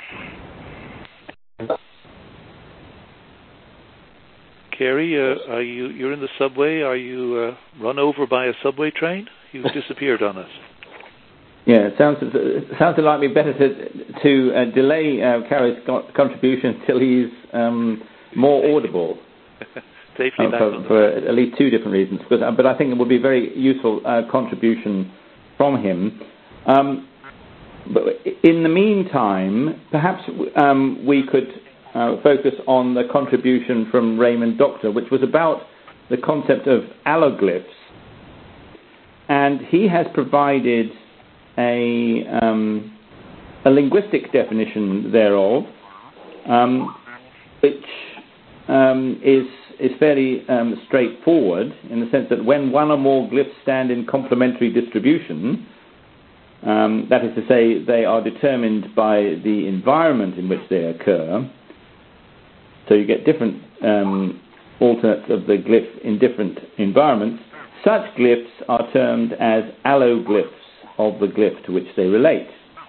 Carrie, uh, are you you're in the subway? Are you uh, run over by a subway train? You've disappeared on us. Yeah, it sounds it sounds like me better to to uh, delay uh, Carrie's co- contribution until he's um, more audible. Safely uh, back for, on for at least two different reasons. Because, but I think it would be a very useful uh, contribution from him. Um, but in the meantime, perhaps um, we could uh, focus on the contribution from Raymond Doctor, which was about the concept of alloglyphs. And he has provided a, um, a linguistic definition thereof, um, which um, is, is fairly um, straightforward in the sense that when one or more glyphs stand in complementary distribution, um, that is to say, they are determined by the environment in which they occur, so you get different um, alternates of the glyph in different environments, such glyphs are termed as alloglyphs of the glyph to which they relate.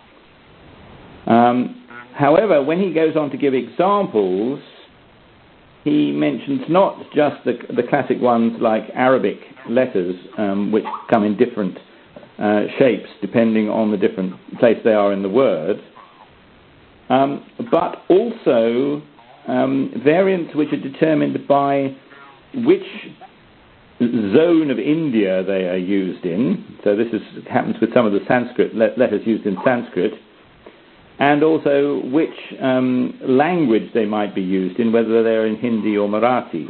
Um, however, when he goes on to give examples, he mentions not just the, the classic ones like Arabic letters, um, which come in different uh, shapes depending on the different place they are in the word, um, but also um, variants which are determined by which zone of India they are used in. So this is, happens with some of the Sanskrit letters used in Sanskrit, and also which um, language they might be used in, whether they're in Hindi or Marathi.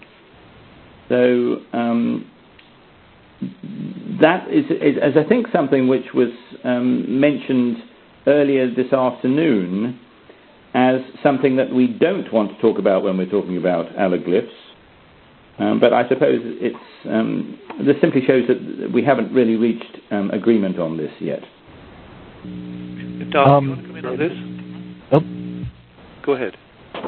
So um, that is, is, is, I think, something which was um, mentioned earlier this afternoon as something that we don't want to talk about when we're talking about alloglyphs. Um, but I suppose it's um, this simply shows that we haven't really reached um, agreement on this yet. Doc, um, you want to come in on this? Oh. Go ahead.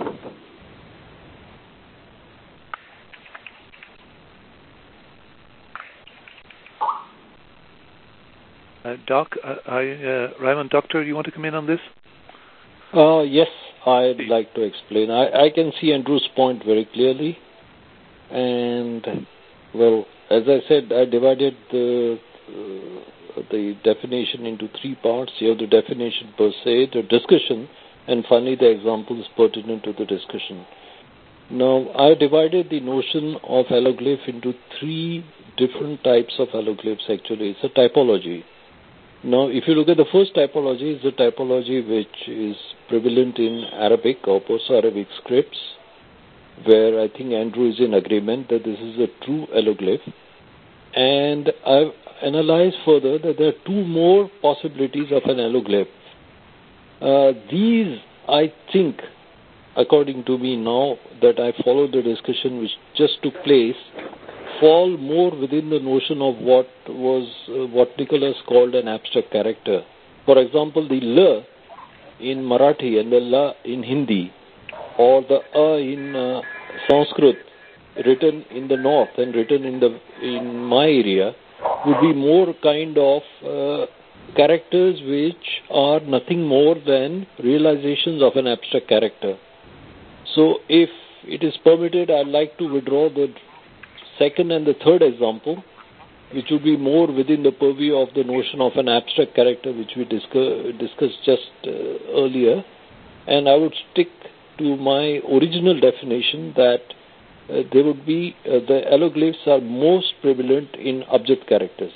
Uh, Doc, uh, I, uh, Raymond Doctor, you want to come in on this? Uh, yes, I'd like to explain. I, I can see Andrew's point very clearly. And, well, as I said, I divided the uh, the definition into three parts. You have the definition per se, the discussion, and finally the examples pertinent to the discussion. Now, I divided the notion of alloglyph into three different types of alloglyphs, actually. It's a typology. Now, if you look at the first typology, it's the typology which is prevalent in Arabic or Perso-Arabic scripts, where I think Andrew is in agreement that this is a true alloglyph. And I've analyzed further that there are two more possibilities of an alloglyph. Uh, these, I think, according to me now that I followed the discussion which just took place, fall more within the notion of what was uh, what Nicholas called an abstract character. For example, the L in Marathi and the La in Hindi, or the A in uh, Sanskrit, written in the north and written in the in my area, would be more kind of uh, characters which are nothing more than realizations of an abstract character. So if it is permitted, I'd like to withdraw the second and the third example, which would be more within the purview of the notion of an abstract character, which we discuss, discussed just uh, earlier, and I would stick to my original definition that uh, there would be, uh, the alloglyphs are most prevalent in object characters.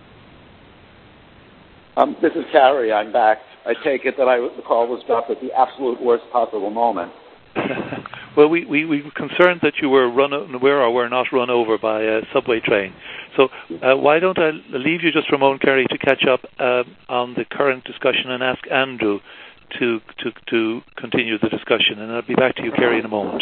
Um, this is Carrie, I'm back. I take it that I, the call was dropped at the absolute worst possible moment. Well, we, we, we were concerned that you were run were or were not run over by a subway train. So uh, why don't I leave you just for a moment, Kerry, to catch up uh, on the current discussion and ask Andrew to, to to continue the discussion. And I'll be back to you, Kerry, in a moment.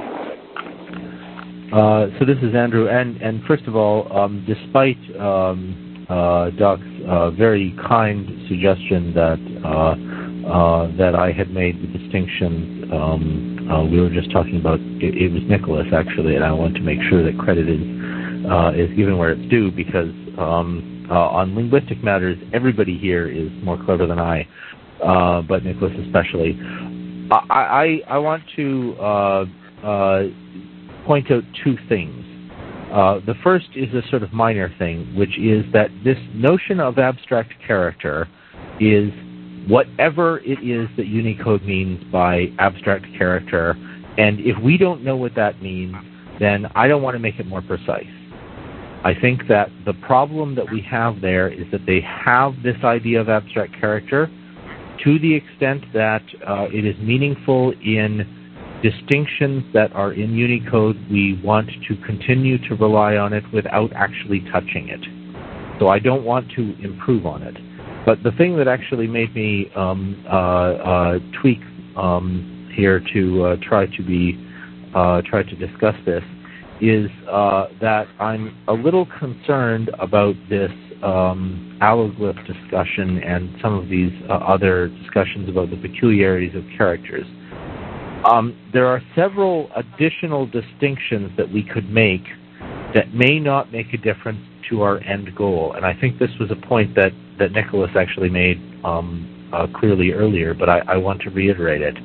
Uh, so this is Andrew. And, and first of all, um, despite um, uh, Doc's uh, very kind suggestion that uh, uh, that I had made the distinction, um, uh, we were just talking about, it, it was Nicholas actually, and I want to make sure that credit is uh, is given where it's due, because um, uh, on linguistic matters, everybody here is more clever than I, uh, but Nicholas especially. I, I, I want to uh, uh, point out two things. Uh, the first is a sort of minor thing, which is that this notion of abstract character is whatever it is that Unicode means by abstract character, and if we don't know what that means, then I don't want to make it more precise. I think that the problem that we have there is that they have this idea of abstract character to the extent that uh, it is meaningful in distinctions that are in Unicode. We want to continue to rely on it without actually touching it. So I don't want to improve on it. But the thing that actually made me um, uh, uh, tweak um, here to uh, try to be uh, try to discuss this is uh, that I'm a little concerned about this um, alloglyph discussion and some of these uh, other discussions about the peculiarities of characters. Um, there are several additional distinctions that we could make that may not make a difference to our end goal. And I think this was a point that, that Nicholas actually made um, uh, clearly earlier, but I, I want to reiterate it.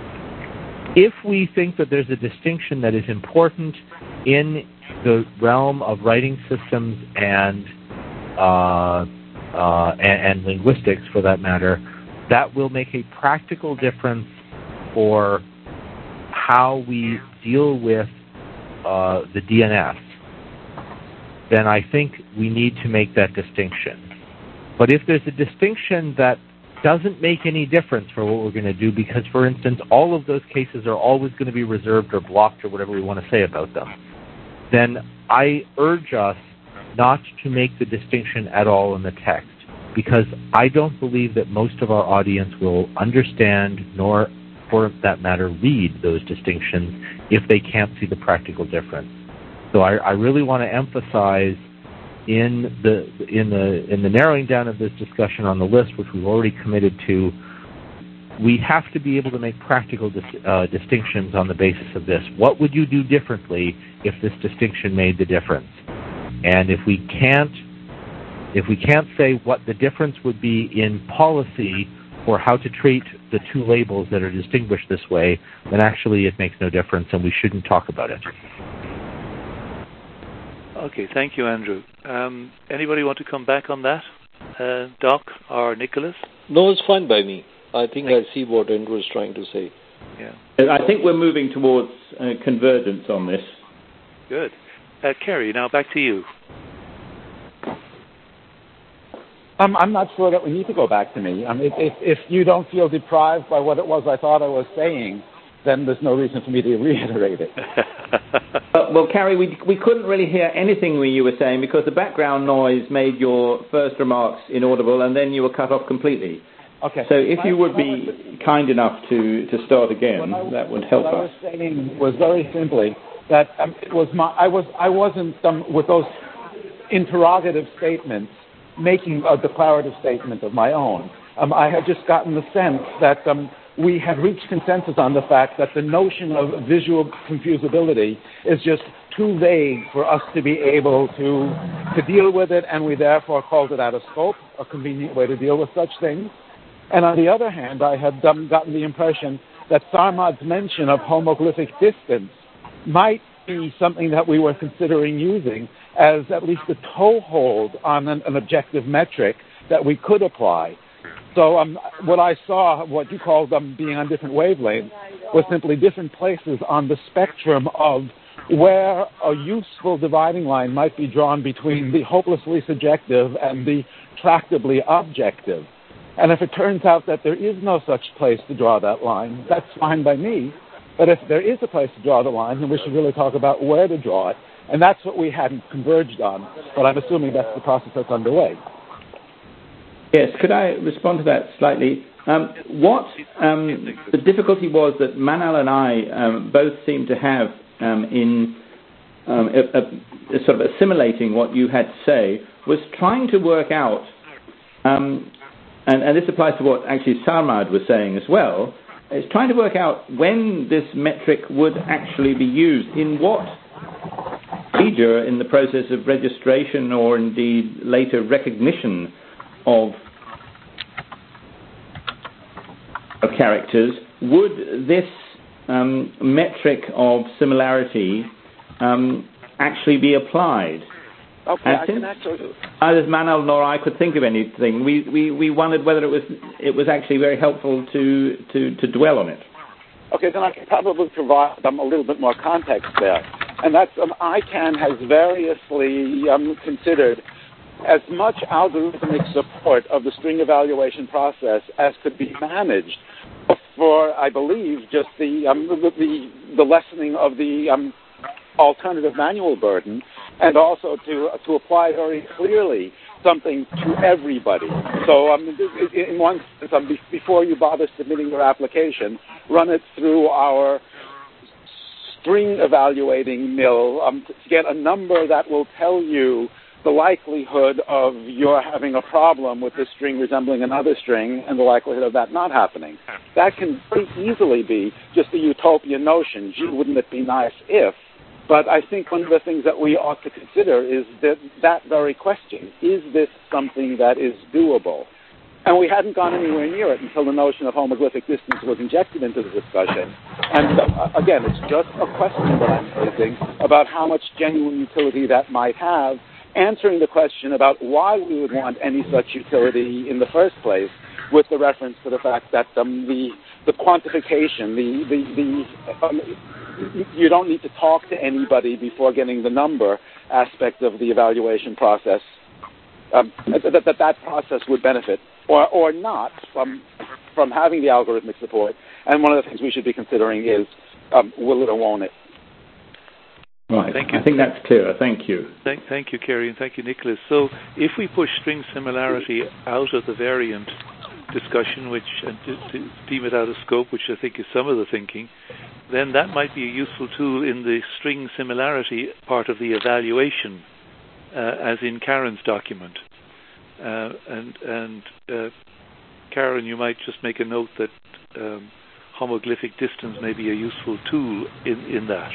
If we think that there's a distinction that is important in the realm of writing systems and, uh, uh, and, and linguistics, for that matter, that will make a practical difference for how we deal with uh, the D N S, then I think we need to make that distinction. But if there's a distinction that doesn't make any difference for what we're going to do, because, for instance, all of those cases are always going to be reserved or blocked or whatever we want to say about them, then I urge us not to make the distinction at all in the text, because I don't believe that most of our audience will understand, nor, for that matter, read those distinctions if they can't see the practical difference. So I, I really want to emphasize in the in the in the narrowing down of this discussion on the list, which we've already committed to, we have to be able to make practical dis, uh, distinctions on the basis of this. What would you do differently if this distinction made the difference? And if we can't if we can't say what the difference would be in policy for how to treat the two labels that are distinguished this way, then actually it makes no difference and we shouldn't talk about it. Okay, thank you, Andrew. Um, anybody want to come back on that? Uh, Doc or Nicholas? No, it's fine by me. I think I see what Andrew is trying to say. Yeah. I think we're moving towards uh, convergence on this. Good. Uh, Kerry, now back to you. Um, I'm not sure that we need to go back to me. Um, if, if, if you don't feel deprived by what it was I thought I was saying, then there's no reason for me to reiterate it. uh, well, Carrie, we we couldn't really hear anything you were saying because the background noise made your first remarks inaudible, and then you were cut off completely. Okay. So if you would be kind enough to, to start again, I, that would help what us. What I was saying was very simply that um, it was my I was I wasn't um, with those interrogative statements making a declarative statement of my own. Um, I had just gotten the sense that um, we had reached consensus on the fact that the notion of visual confusability is just too vague for us to be able to to deal with it, and we therefore called it out of scope, a convenient way to deal with such things. And on the other hand, I had um, gotten the impression that Sarmad's mention of homoglyphic distance might be something that we were considering using as at least a toehold on an, an objective metric that we could apply. So um, what I saw, what you called them being on different wavelengths, was simply different places on the spectrum of where a useful dividing line might be drawn between the hopelessly subjective and the tractably objective. And if it turns out that there is no such place to draw that line, that's fine by me. But if there is a place to draw the line, then we should really talk about where to draw it. And that's what we hadn't converged on. But I'm assuming that's the process that's underway. Yes, could I respond to that slightly? Um, what um, the difficulty was that Manal and I um, both seemed to have um, in um, a, a, a sort of assimilating what you had to say was trying to work out, um, and, and this applies to what actually Sarmad was saying as well, is trying to work out when this metric would actually be used, in what procedure in the process of registration or indeed later recognition of, of characters, would this um, metric of similarity um, actually be applied? Okay, and I since can actually... neither Manal nor I could think of anything, we, we, we wondered whether it was it was actually very helpful to, to, to dwell on it. Okay, then I can probably provide them a little bit more context there. and that's um, ICANN has variously um, considered as much algorithmic support of the string evaluation process as could be managed for, I believe, just the um, the, the, the lessening of the um, alternative manual burden, and also to to apply very clearly something to everybody. So um, in one sense, um, before you bother submitting your application, run it through our string evaluating mill um, to get a number that will tell you the likelihood of your having a problem with this string resembling another string and the likelihood of that not happening. That can very easily be just a utopian notion. Gee, wouldn't it be nice if? But I think one of the things that we ought to consider is that, that very question. Is this something that is doable? And we hadn't gone anywhere near it until the notion of homoglyphic distance was injected into the discussion. And uh, again, it's just a question that I'm raising about how much genuine utility that might have, answering the question about why we would want any such utility in the first place, with the reference to the fact that um, the the quantification, the the, the um, you don't need to talk to anybody before getting the number aspect of the evaluation process. Um, that, that that process would benefit, or or not, from from having the algorithmic support. And one of the things we should be considering is, um, will it or won't it? Right. Thank you. I think that's clear. Thank you. Thank, thank you, Kerry, and thank you, Nicholas. So if we push string similarity out of the variant discussion, which and to, to deem it out of scope, which I think is some of the thinking, then that might be a useful tool in the string similarity part of the evaluation, uh, as in Karen's document. Uh, and and uh, Karen, you might just make a note that um, homoglyphic distance may be a useful tool in, in that.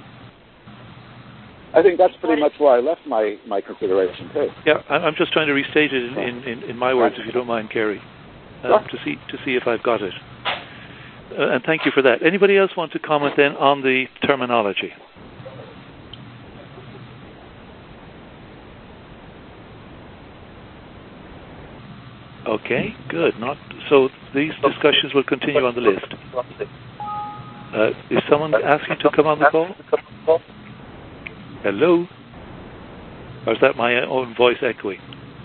I think that's pretty much where I left my, my consideration too. Yeah, I'm just trying to restate it in, in, in my words, if you don't mind, Kerry, uh, to see to see if I've got it. Uh, and thank you for that. Anybody else want to comment then on the terminology? Okay, good. Not so. These discussions will continue on the list. Uh, is someone asking to come on the call? Hello? Or is that my own voice echoing?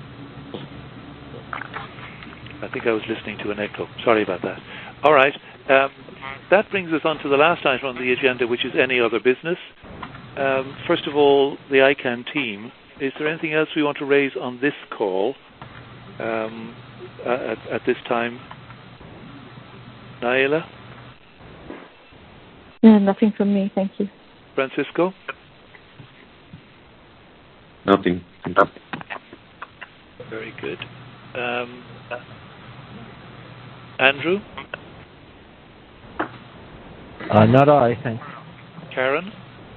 I think I was listening to an echo. Sorry about that. All right. Um, that brings us on to the last item on the agenda, which is any other business. Um, first of all, the ICANN team. Is there anything else we want to raise on this call um, at, at this time? Naila? Yeah, nothing from me. Thank you. Francisco? Nothing. Very good. Um, Andrew? Uh, not I, thanks. Karen?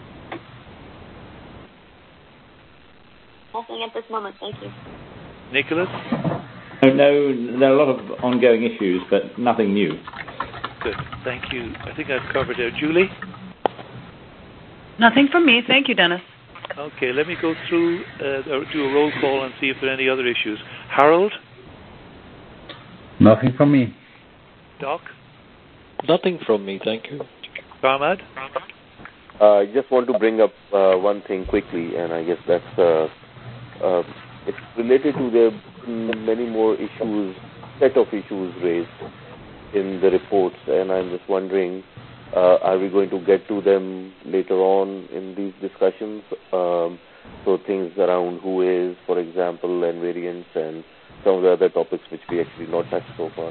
Nothing at this moment, thank you. Nicholas? No, no, there are a lot of ongoing issues, but nothing new. Good, thank you. I think I've covered it. Julie? Nothing from me, thank you, Dennis. Okay, let me go through, uh, do a roll call and see if there are any other issues. Harold? Nothing from me. Doc? Nothing from me, thank you. Farmad? Uh, I just want to bring up uh, one thing quickly, and I guess that's uh, uh, it's related to the many more issues, set of issues raised in the reports, and I'm just wondering, uh, are we going to get to them later on in these discussions? Um, so things around who is, for example, and variants, and some of the other topics which we actually not touched so far.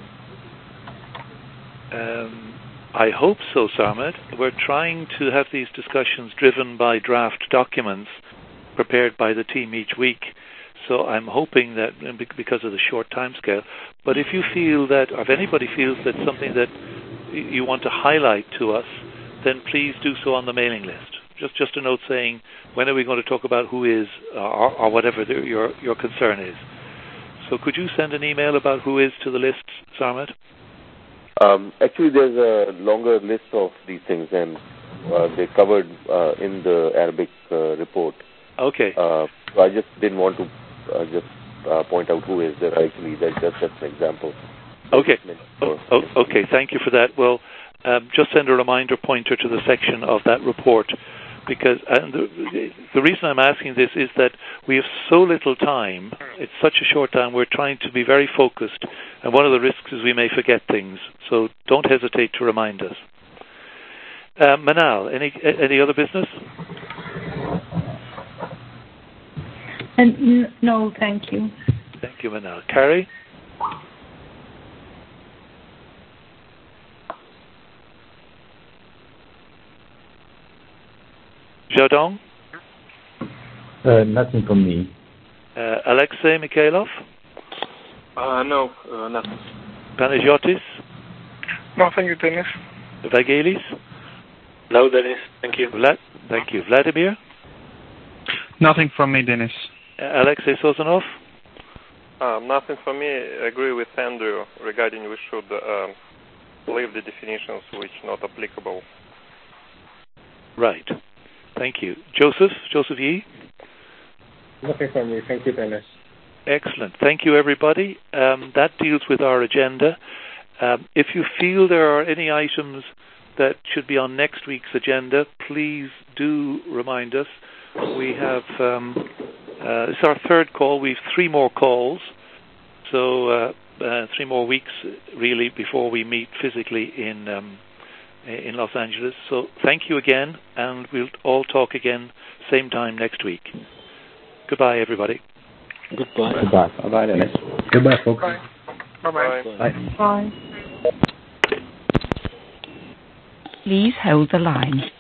Um, I hope so, Sarmad. We're trying to have these discussions driven by draft documents prepared by the team each week. So I'm hoping that, because of the short time scale, but if you feel that, or if anybody feels that something that you want to highlight to us, then please do so on the mailing list. Just just a note saying, when are we going to talk about who is, or, or whatever the, your, your concern is. So could you send an email about who is to the list, Sarmad? Um, actually, there's a longer list of these things, and uh, they're covered uh, in the Arabic uh, report. Okay. Uh, so I just didn't want to uh, just uh, point out who is there. Actually, that's just, just an example. Okay. Oh, oh, okay. Thank you for that. Well, um, just send a reminder pointer to the section of that report because and the, the reason I'm asking this is that we have so little time. It's such a short time. We're trying to be very focused, and one of the risks is we may forget things. So don't hesitate to remind us. Uh, Manal, any any other business? And no, thank you. Thank you, Manal. Carrie? Jadon? Uh, nothing from me. Uh, Alexei Mikhailov? Uh, no, uh, nothing. Panagiotis? No, thank you, Dennis. Vagelis? No, Dennis. Thank you. Vlad? Thank you. Vladimir? Nothing from me, Dennis. Uh, Alexei Sozanov? Um, nothing for me. I agree with Andrew regarding we should uh, leave the definitions which not applicable. Right. Thank you. Joseph? Joseph Yee? Nothing from me. Thank you, Dennis. Excellent. Thank you, everybody. Um, that deals with our agenda. Um, if you feel there are any items that should be on next week's agenda, please do remind us. We have, um, uh, it's our third call. We have three more calls. So uh, uh, three more weeks, really, before we meet physically in um, in Los Angeles. So thank you again, and we'll all talk again same time next week. Goodbye, everybody. Goodbye. Goodbye. Bye-bye, Dennis. Goodbye, folks. Bye. Bye-bye. Bye. Bye. Please hold the line.